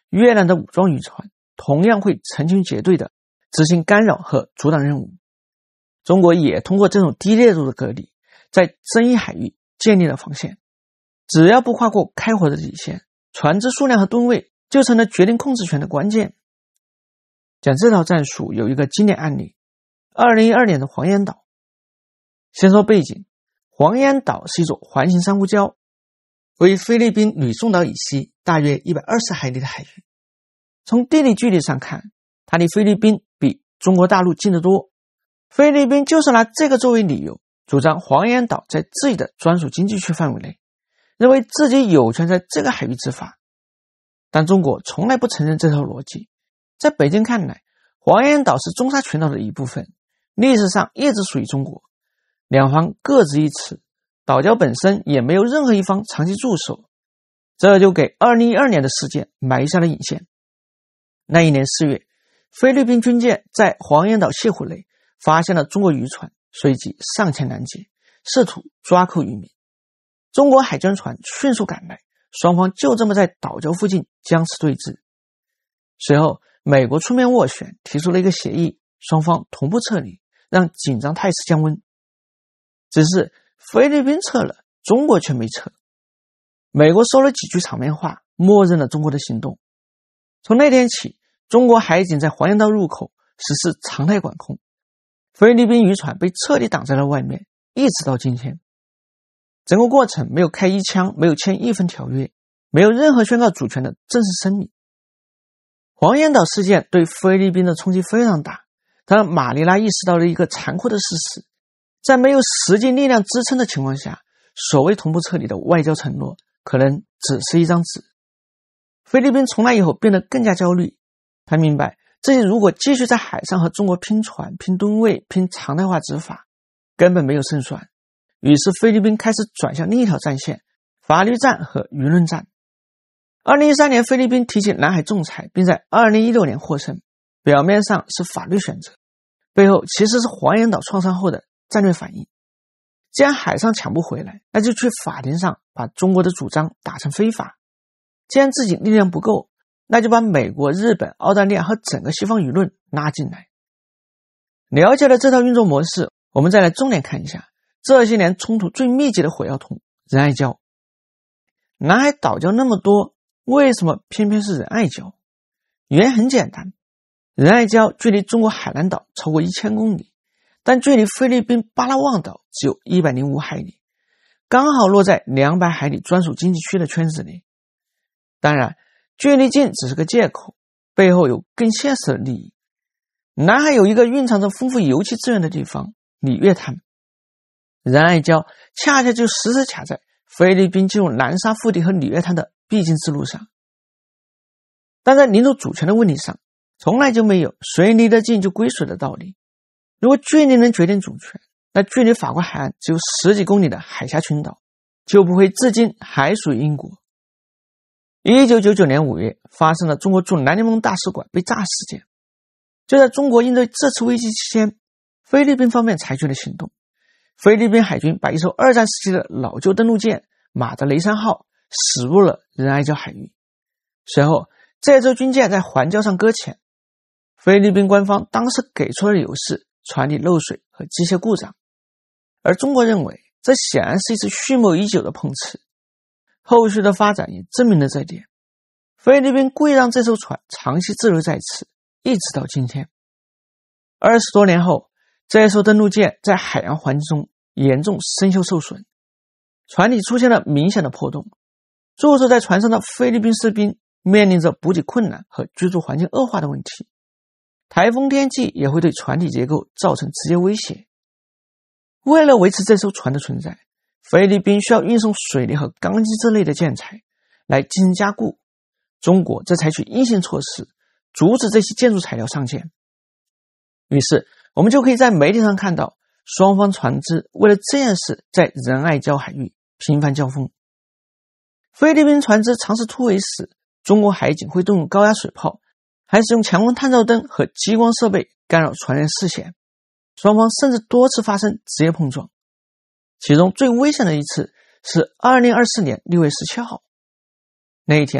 越南的武装渔船同样会成群结队的执行干扰和阻挡任务。中国也通过这种低烈度的隔离，在争议海域建立了防线。只要不跨过开火的底线，船只数量和吨位就成了决定控制权的关键。讲这套战术有一个经典案例，二零一二年的黄岩岛。先说背景，黄岩岛是一座环形珊瑚礁，位于菲律宾吕宋岛以西大约一百二十海里的海域。从地理距离上看，它离菲律宾比中国大陆近得多。菲律宾就是拿这个作为理由，主张黄岩岛在自己的专属经济区范围内，认为自己有权在这个海域执法。但中国从来不承认这套逻辑。在北京看来，黄岩岛是中沙群岛的一部分，历史上一直属于中国，两方各执一词，岛礁本身也没有任何一方长期驻守，这就给二零一二年的事件埋下了引线。那一年四月，菲律宾军舰在黄岩岛泻湖内发现了中国渔船，随即上前拦截，试图抓扣渔民。中国海军船迅速赶来，双方就这么在岛礁附近僵持对峙。随后美国出面斡旋，提出了一个协议，双方同步撤离，让紧张态势降温。只是菲律宾撤了，中国却没撤。美国说了几句场面话，默认了中国的行动。从那天起，中国海警在黄岩岛入口实施常态管控，菲律宾渔船被彻底挡在了外面，一直到今天。整个过程没有开一枪，没有签一份条约，没有任何宣告主权的正式声明。黄岩岛事件对菲律宾的冲击非常大，它让马尼拉意识到了一个残酷的事实，在没有实际力量支撑的情况下，所谓同步撤离的外交承诺可能只是一张纸。菲律宾从那以后变得更加焦虑，他明白自己如果继续在海上和中国拼船、拼吨位、拼常态化执法，根本没有胜算。于是菲律宾开始转向另一条战线，法律战和舆论战。二零一三年菲律宾提起南海仲裁，并在二零一六年获胜，表面上是法律选择，背后其实是黄岩岛创伤后的战略反应。既然海上抢不回来，那就去法庭上把中国的主张打成非法。既然自己力量不够，那就把美国、日本、澳大利亚和整个西方舆论拉进来。了解了这套运作模式，我们再来重点看一下这些年冲突最密集的火药桶仁爱礁。南海岛礁那么多，为什么偏偏是仁爱礁？原因很简单，仁爱礁距离中国海南岛超过一千公里，但距离菲律宾巴拉望岛只有一百零五海里，刚好落在两百海里专属经济区的圈子内。当然，距离近只是个借口，背后有更现实的利益。南海有一个蕴藏着丰富油气资源的地方——里约滩，仁爱礁恰恰就实时卡在菲律宾进入南沙腹地和里约滩的必经之路上。但在领土主权的问题上，从来就没有谁离得近就归谁的道理。如果距离能决定主权，那距离法国海岸只有十几公里的海峡群岛就不会至今还属于英国。一九九九年五月发生了中国驻南联盟大使馆被炸事件。就在中国应对这次危机期间，菲律宾方面采取了行动。菲律宾海军把一艘二战时期的老旧登陆舰马德雷山号驶入了仁爱礁海域。随后这艘军舰在环礁上搁浅，菲律宾官方当时给出的理由是船体漏水和机械故障，而中国认为这显然是一次蓄谋已久的碰瓷。后续的发展也证明了这一点，菲律宾故意让这艘船长期滞留在此，一直到今天。二十多年后，这艘登陆舰在海洋环境中严重生锈受损，船体出现了明显的破洞，驻守在船上的菲律宾士兵面临着补给困难和居住环境恶化的问题。台风天气也会对船体结构造成直接威胁。为了维持这艘船的存在，菲律宾需要运送水泥和钢筋之类的建材来进行加固，中国则采取硬性措施阻止这些建筑材料上舰。于是我们就可以在媒体上看到双方船只为了这件事在仁爱礁海域频繁交锋。菲律宾船只尝试突围时，中国海警会动用高压水炮，还使用强光探照灯和激光设备干扰船员视线，双方甚至多次发生直接碰撞。其中最危险的一次是二零二四年六月十七号。那一天，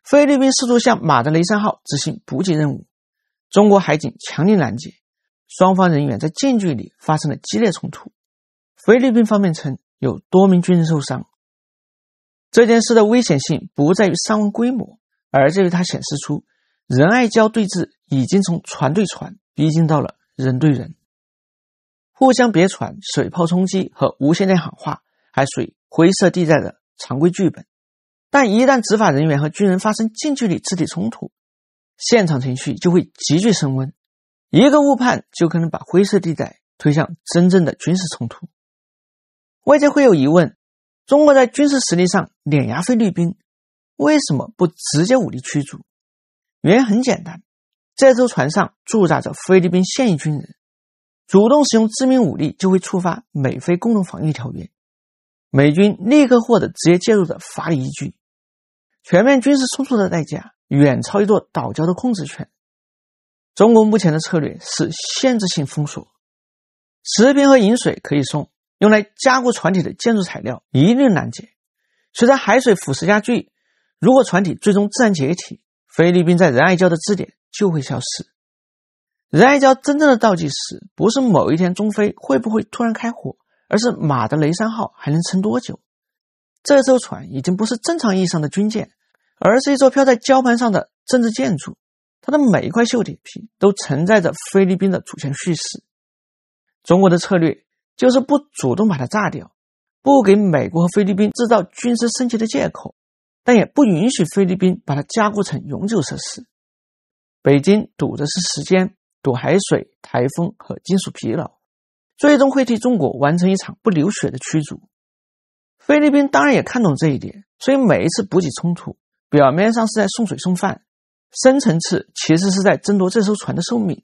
菲律宾试图向马德雷山号执行补给任务，中国海警强力拦截，双方人员在近距离发生了激烈冲突。菲律宾方面称有多名军人受伤。这件事的危险性不在于伤亡规模，而在于它显示出仁爱礁对峙已经从船对船逼近到了人对人。互相别传、水炮冲击和无线电喊话还属于灰色地带的常规剧本，但一旦执法人员和军人发生近距离肢体冲突，现场情绪就会急剧升温，一个误判就可能把灰色地带推向真正的军事冲突。外界会有疑问，中国在军事实力上碾压菲律宾，为什么不直接武力驱逐？原因很简单，这艘船上驻扎着菲律宾现役军人，主动使用致命武力就会触发美菲共同防御条约，美军立刻获得直接介入的法理依据。全面军事冲突的代价远超一座岛礁的控制权。中国目前的策略是限制性封锁，食品和饮水可以送，用来加固船体的建筑材料一律拦截。随着海水腐蚀加剧，如果船体最终自然解体，菲律宾在仁爱礁的支点就会消失。仁爱礁真正的倒计时不是某一天中菲会不会突然开火，而是马德雷山号还能撑多久。这艘船已经不是正常意义上的军舰，而是一座飘在礁盘上的政治建筑，它的每一块锈铁皮都承载着菲律宾的主权叙事。中国的策略就是不主动把它炸掉，不给美国和菲律宾制造军事升级的借口，但也不允许菲律宾把它加固成永久设施。北京赌的是时间，赌海水、台风和金属疲劳，最终会替中国完成一场不流血的驱逐。菲律宾当然也看懂这一点，所以每一次补给冲突表面上是在送水送饭，深层次其实是在争夺这艘船的寿命。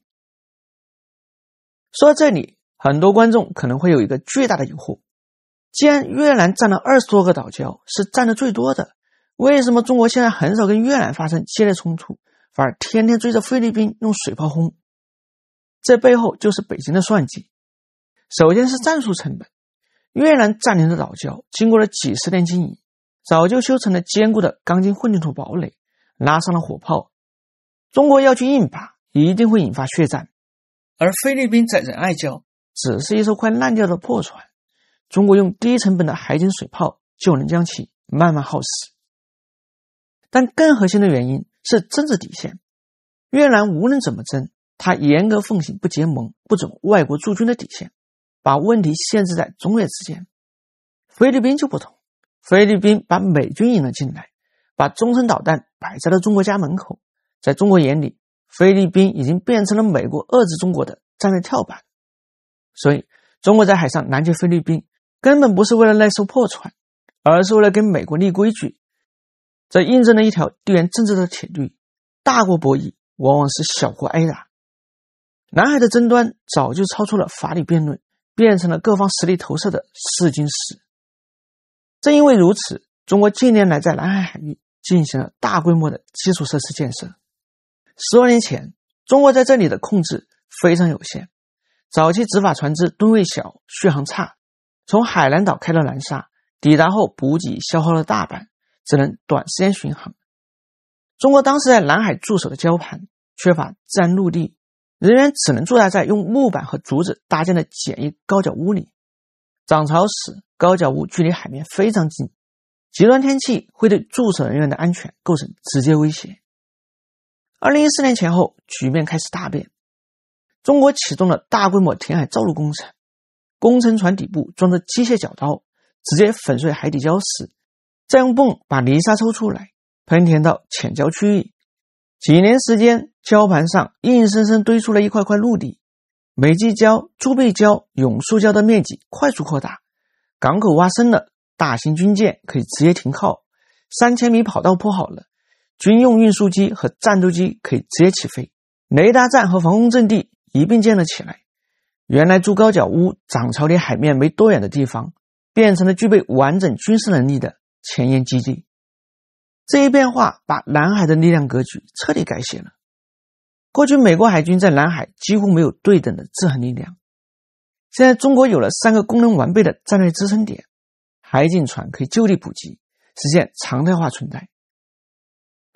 说到这里，很多观众可能会有一个巨大的疑惑，既然越南占了二十多个岛礁，是占的最多的，为什么中国现在很少跟越南发生激烈冲突，反而天天追着菲律宾用水炮轰？这背后就是北京的算计。首先是战术成本，越南占领的岛礁经过了几十年经营，早就修成了坚固的钢筋混凝土堡垒，拉上了火炮。中国要去硬打，一定会引发血战。而菲律宾在仁爱礁只是一艘快烂掉的破船，中国用低成本的海警水炮就能将其慢慢耗死。但更核心的原因是政治底线，越南无论怎么争，他严格奉行不结盟、不准外国驻军的底线，把问题限制在中越之间。菲律宾就不同，菲律宾把美军引了进来，把中程导弹摆在了中国家门口，在中国眼里，菲律宾已经变成了美国遏制中国的战略跳板。所以中国在海上拦截菲律宾根本不是为了那艘破船，而是为了跟美国立规矩。这印证了一条地缘政治的铁律，大国博弈往往是小国挨打。南海的争端早就超出了法理辩论，变成了各方实力投射的试金石。正因为如此，中国近年来在南海海域进行了大规模的基础设施建设。十多年前，中国在这里的控制非常有限，早期执法船只吨位小、续航差，从海南岛开到南沙，抵达后补给消耗了大半，只能短时间巡航。中国当时在南海驻守的礁盘缺乏自然陆地，人员只能驻扎在用木板和竹子搭建的简易高脚屋里。涨潮时，高脚屋距离海面非常近，极端天气会对驻守人员的安全构成直接威胁。二零一四年前后，局面开始大变。中国启动了大规模填海造陆工程，工程船底部装着机械绞刀，直接粉碎海底礁石，再用泵把泥沙抽出来，喷填到浅礁区域。几年时间，礁盘上硬生生堆出了一块块陆地，美济礁、朱贝礁、永树礁的面积快速扩大，港口挖深了，大型军舰可以直接停靠，三千米跑道铺好了，军用运输机和战斗机可以直接起飞，雷达站和防空阵地一并建了起来。原来筑高脚屋涨潮离海面没多远的地方，变成了具备完整军事能力的前沿基地。这一变化把南海的力量格局彻底改写了。过去美国海军在南海几乎没有对等的制衡力量，现在中国有了三个功能完备的战略支撑点，海警船可以就地补给，实现常态化存在。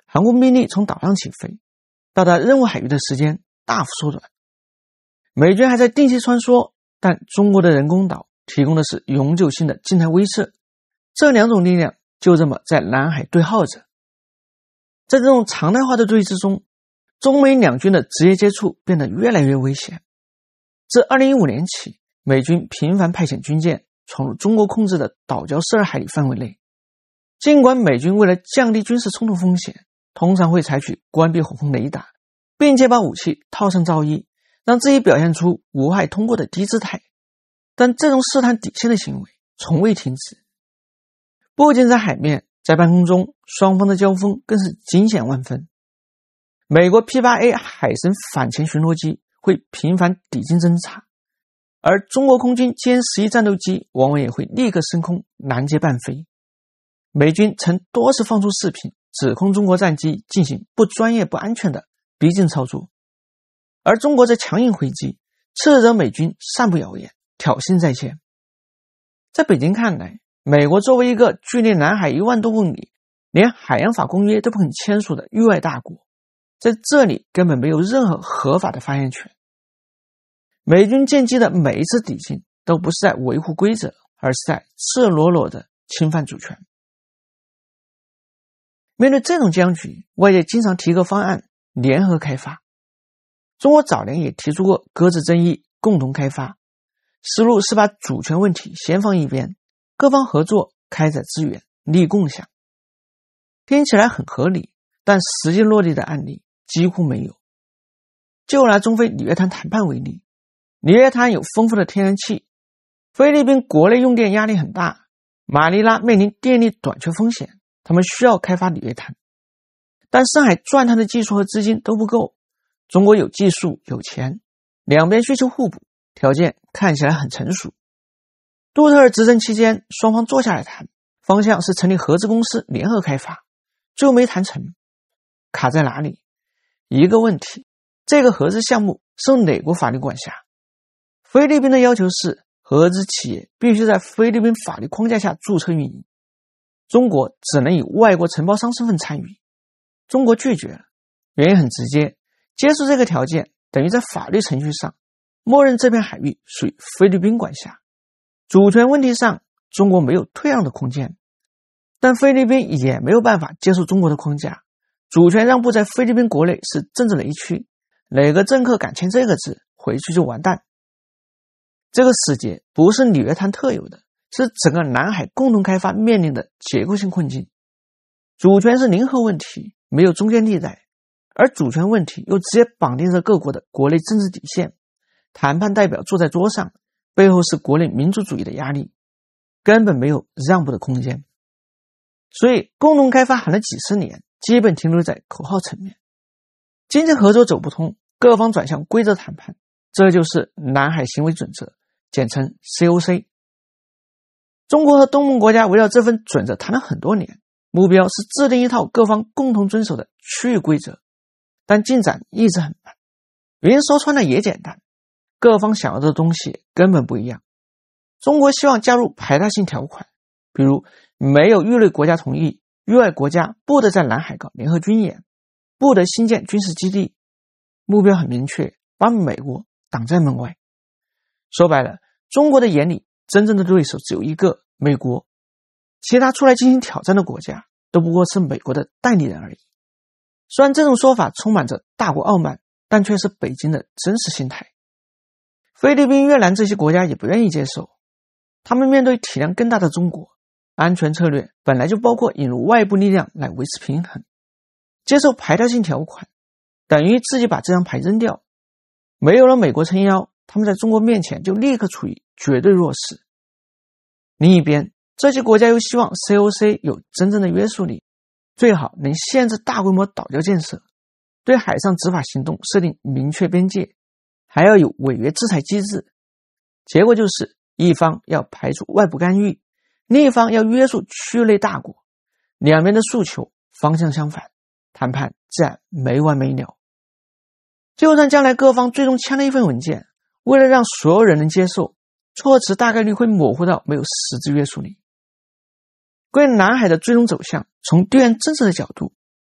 航空兵力从岛上起飞，到达任务海域的时间大幅缩短。美军还在定期穿梭，但中国的人工岛提供的是永久性的静态威慑，这两种力量就这么在南海对耗着。在这种常态化的对峙中，中美两军的直接接触变得越来越危险。自二零一五年起，美军频繁派遣军舰闯入中国控制的岛礁十二海里范围内。尽管美军为了降低军事冲突风险，通常会采取关闭火控雷达，并且把武器套上罩衣，让自己表现出无害通过的低姿态，但这种试探底线的行为从未停止。不仅在海面，在半空中，双方的交锋更是惊险万分。美国 P 八 A 海神反潜巡逻机会频繁抵近侦察，而中国空军歼十一战斗机往往也会立刻升空拦截伴飞。美军曾多次放出视频指控中国战机进行不专业不安全的逼近操作，而中国则强硬回击，斥责美军散布谣言，挑衅在先。在北京看来，美国作为一个距离南海一万多公里，连海洋法公约都不肯签署的域外大国，在这里根本没有任何合法的发言权。美军舰机的每一次抵近都不是在维护规则，而是在赤裸裸的侵犯主权。面对这种僵局，外界经常提个方案，联合开发。中国早年也提出过搁置争议，共同开发，思路是把主权问题先放一边，各方合作，开展资源，利益共享。听起来很合理，但实际落地的案例几乎没有。就拿中菲里约谈谈判为例，里约谈有丰富的天然气，菲律宾国内用电压力很大，马尼拉面临电力短缺风险，他们需要开发里约谈，但上海钻探的技术和资金都不够。中国有技术有钱，两边需求互补，条件看起来很成熟。杜特尔执政期间，双方坐下来谈，方向是成立合资公司联合开发，最后没谈成。卡在哪里？一个问题，这个合资项目受哪国法律管辖？菲律宾的要求是合资企业必须在菲律宾法律框架下注册运营，中国只能以外国承包商身份参与。中国拒绝了，原因很直接，接受这个条件等于在法律程序上默认这片海域属于菲律宾管辖。主权问题上，中国没有退让的空间，但菲律宾也没有办法接受中国的框架。主权让步在菲律宾国内是政治雷区，哪个政客敢签这个字，回去就完蛋。这个死结不是里约谈特有的，是整个南海共同开发面临的结构性困境。主权是零和问题，没有中间地带，而主权问题又直接绑定着各国的国内政治底线。谈判代表坐在桌上，背后是国内民族主义的压力，根本没有让步的空间。所以共同开发喊了几十年，基本停留在口号层面。经济合作走不通，各方转向规则谈判，这就是南海行为准则，简称 C O C。 中国和东盟国家围绕这份准则谈了很多年，目标是制定一套各方共同遵守的区域规则，但进展一直很慢。原因说穿了也简单，各方想要的东西根本不一样。中国希望加入排他性条款，比如没有域内国家同意，域外国家不得在南海搞联合军演，不得新建军事基地，目标很明确，把美国挡在门外。说白了，中国的眼里真正的对手只有一个，美国，其他出来进行挑战的国家都不过是美国的代理人而已。虽然这种说法充满着大国傲慢，但却是北京的真实心态。菲律宾、越南这些国家也不愿意接受，他们面对体量更大的中国，安全策略本来就包括引入外部力量来维持平衡。接受排他性条款等于自己把这张牌扔掉，没有了美国撑腰，他们在中国面前就立刻处于绝对弱势。另一边，这些国家又希望 C O C 有真正的约束力，最好能限制大规模岛礁建设，对海上执法行动设定明确边界，还要有违约制裁机制。结果就是一方要排除外部干预，另一方要约束区域内大国，两边的诉求方向相反，谈判自然没完没了。就算将来各方最终签了一份文件，为了让所有人能接受，措辞大概率会模糊到没有实质约束力。关于南海的最终走向，从地缘政治的角度，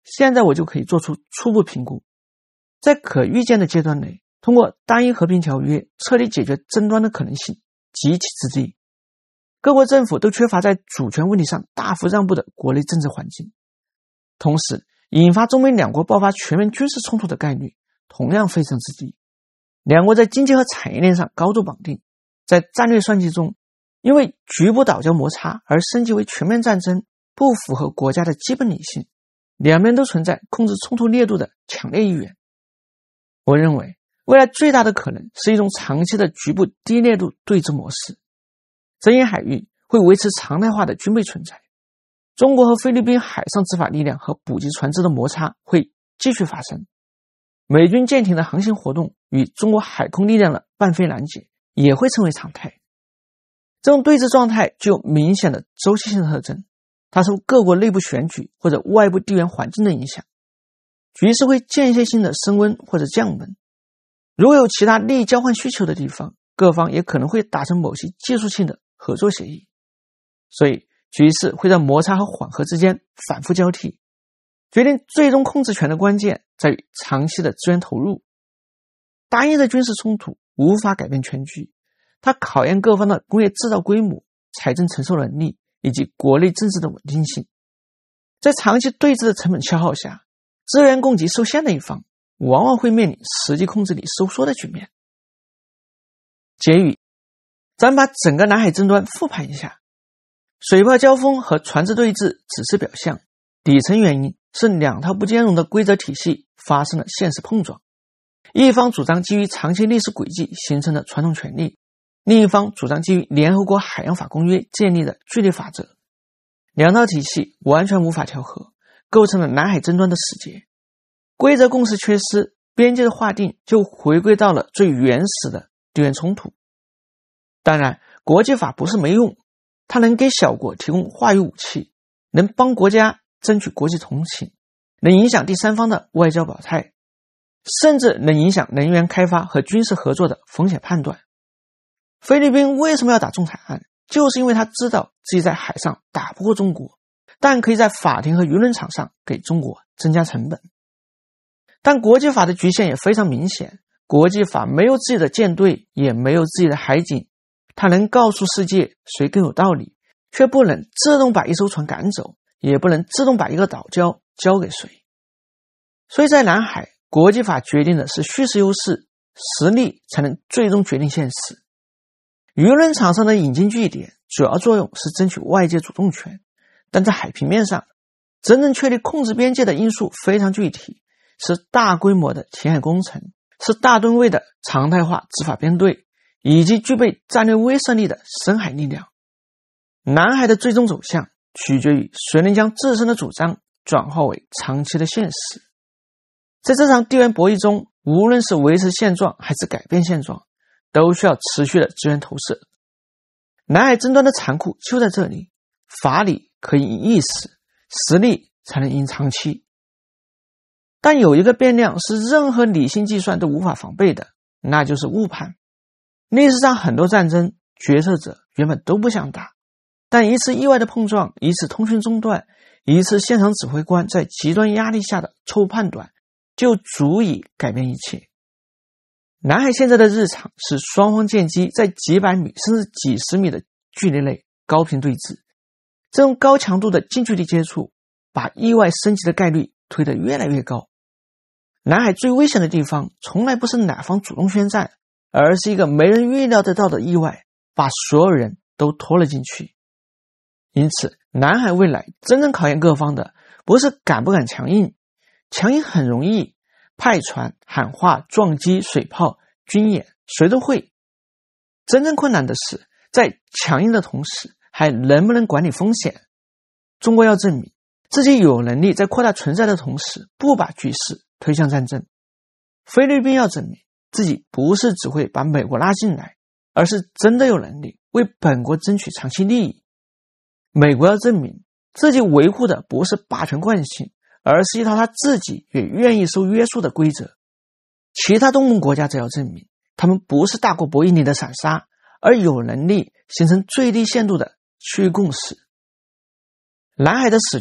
现在我就可以做出初步评估，在可预见的阶段内，通过单一和平条约彻底解决争端的可能性极其之低。各国政府都缺乏在主权问题上大幅让步的国内政治环境，同时引发中美两国爆发全面军事冲突的概率同样非常之低。两国在经济和产业链上高度绑定，在战略算计中，因为局部岛礁摩擦而升级为全面战争，不符合国家的基本理性，两边都存在控制冲突烈度的强烈意愿。我认为未来最大的可能是一种长期的局部低烈度对峙模式，争议海域会维持常态化的军备存在，中国和菲律宾海上执法力量和补给船只的摩擦会继续发生，美军舰艇的航行活动与中国海空力量的半飞拦截也会成为常态。这种对峙状态具有明显的周期性特征，它受各国内部选举或者外部地缘环境的影响，局势会间歇性的升温或者降温。如果有其他利益交换需求的地方，各方也可能会达成某些技术性的合作协议，所以局势会在摩擦和缓和之间反复交替。决定最终控制权的关键在于长期的资源投入。单一的军事冲突无法改变全局，它考验各方的工业制造规模、财政承受能力以及国内政治的稳定性。在长期对峙的成本消耗下，资源供给受限的一方往往会面临实际控制力收缩的局面。结语，咱们把整个南海争端复盘一下。水炮交锋和船只对峙只是表象，底层原因是两套不兼容的规则体系发生了现实碰撞。一方主张基于长期历史轨迹形成的传统权利，另一方主张基于联合国海洋法公约建立的距离法则。两套体系完全无法调和，构成了南海争端的死结。规则共识缺失，边界的划定就回归到了最原始的地缘冲突。当然，国际法不是没用，它能给小国提供话语武器，能帮国家争取国际同情，能影响第三方的外交表态，甚至能影响能源开发和军事合作的风险判断。菲律宾为什么要打仲裁案？就是因为他知道自己在海上打不过中国，但可以在法庭和舆论场上给中国增加成本。但国际法的局限也非常明显，国际法没有自己的舰队，也没有自己的海警，它能告诉世界谁更有道理，却不能自动把一艘船赶走，也不能自动把一个岛礁交给谁。所以在南海，国际法决定的是叙事优势，实力才能最终决定现实。舆论场上的引经据典主要作用是争取外界主动权，但在海平面上，真正确立控制边界的因素非常具体，是大规模的填海工程，是大吨位的常态化执法编队，以及具备战略威慑力的深海力量。南海的最终走向取决于谁能将自身的主张转化为长期的现实。在这场地缘博弈中，无论是维持现状还是改变现状，都需要持续的资源投射。南海争端的残酷就在这里，法理可以赢一时，实力才能赢长期。但有一个变量是任何理性计算都无法防备的，那就是误判。历史上很多战争，决策者原本都不想打，但一次意外的碰撞，一次通讯中断，一次现场指挥官在极端压力下的错误判断，就足以改变一切。南海现在的日常是双方舰机在几百米甚至几十米的距离内高频对峙，这种高强度的近距离接触把意外升级的概率推得越来越高。南海最危险的地方从来不是哪方主动宣战，而是一个没人预料得到的意外把所有人都拖了进去。因此南海未来真正考验各方的不是敢不敢强硬，强硬很容易，派船、喊话、撞击、水炮、军演谁都会。真正困难的是在强硬的同时还能不能管理风险。中国要证明自己有能力在扩大存在的同时不把局势推向战争，菲律宾要证明自己不是只会把美国拉进来，而是真的有能力为本国争取长期利益。美国要证明自己维护的不是霸权惯性，而是一套他自己也愿意受约束的规则。其他东盟国家则要证明他们不是大国博弈里的散沙，而有能力形成最低限度的区域共识。南海的死局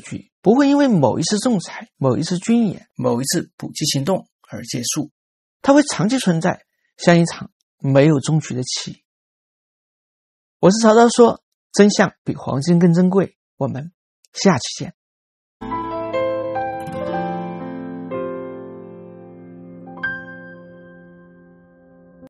不会因为某一次仲裁、某一次军演、某一次补给行动而结束，它会长期存在，像一场没有终局的棋。我是曹操说，真相比黄金更珍贵。我们下期见。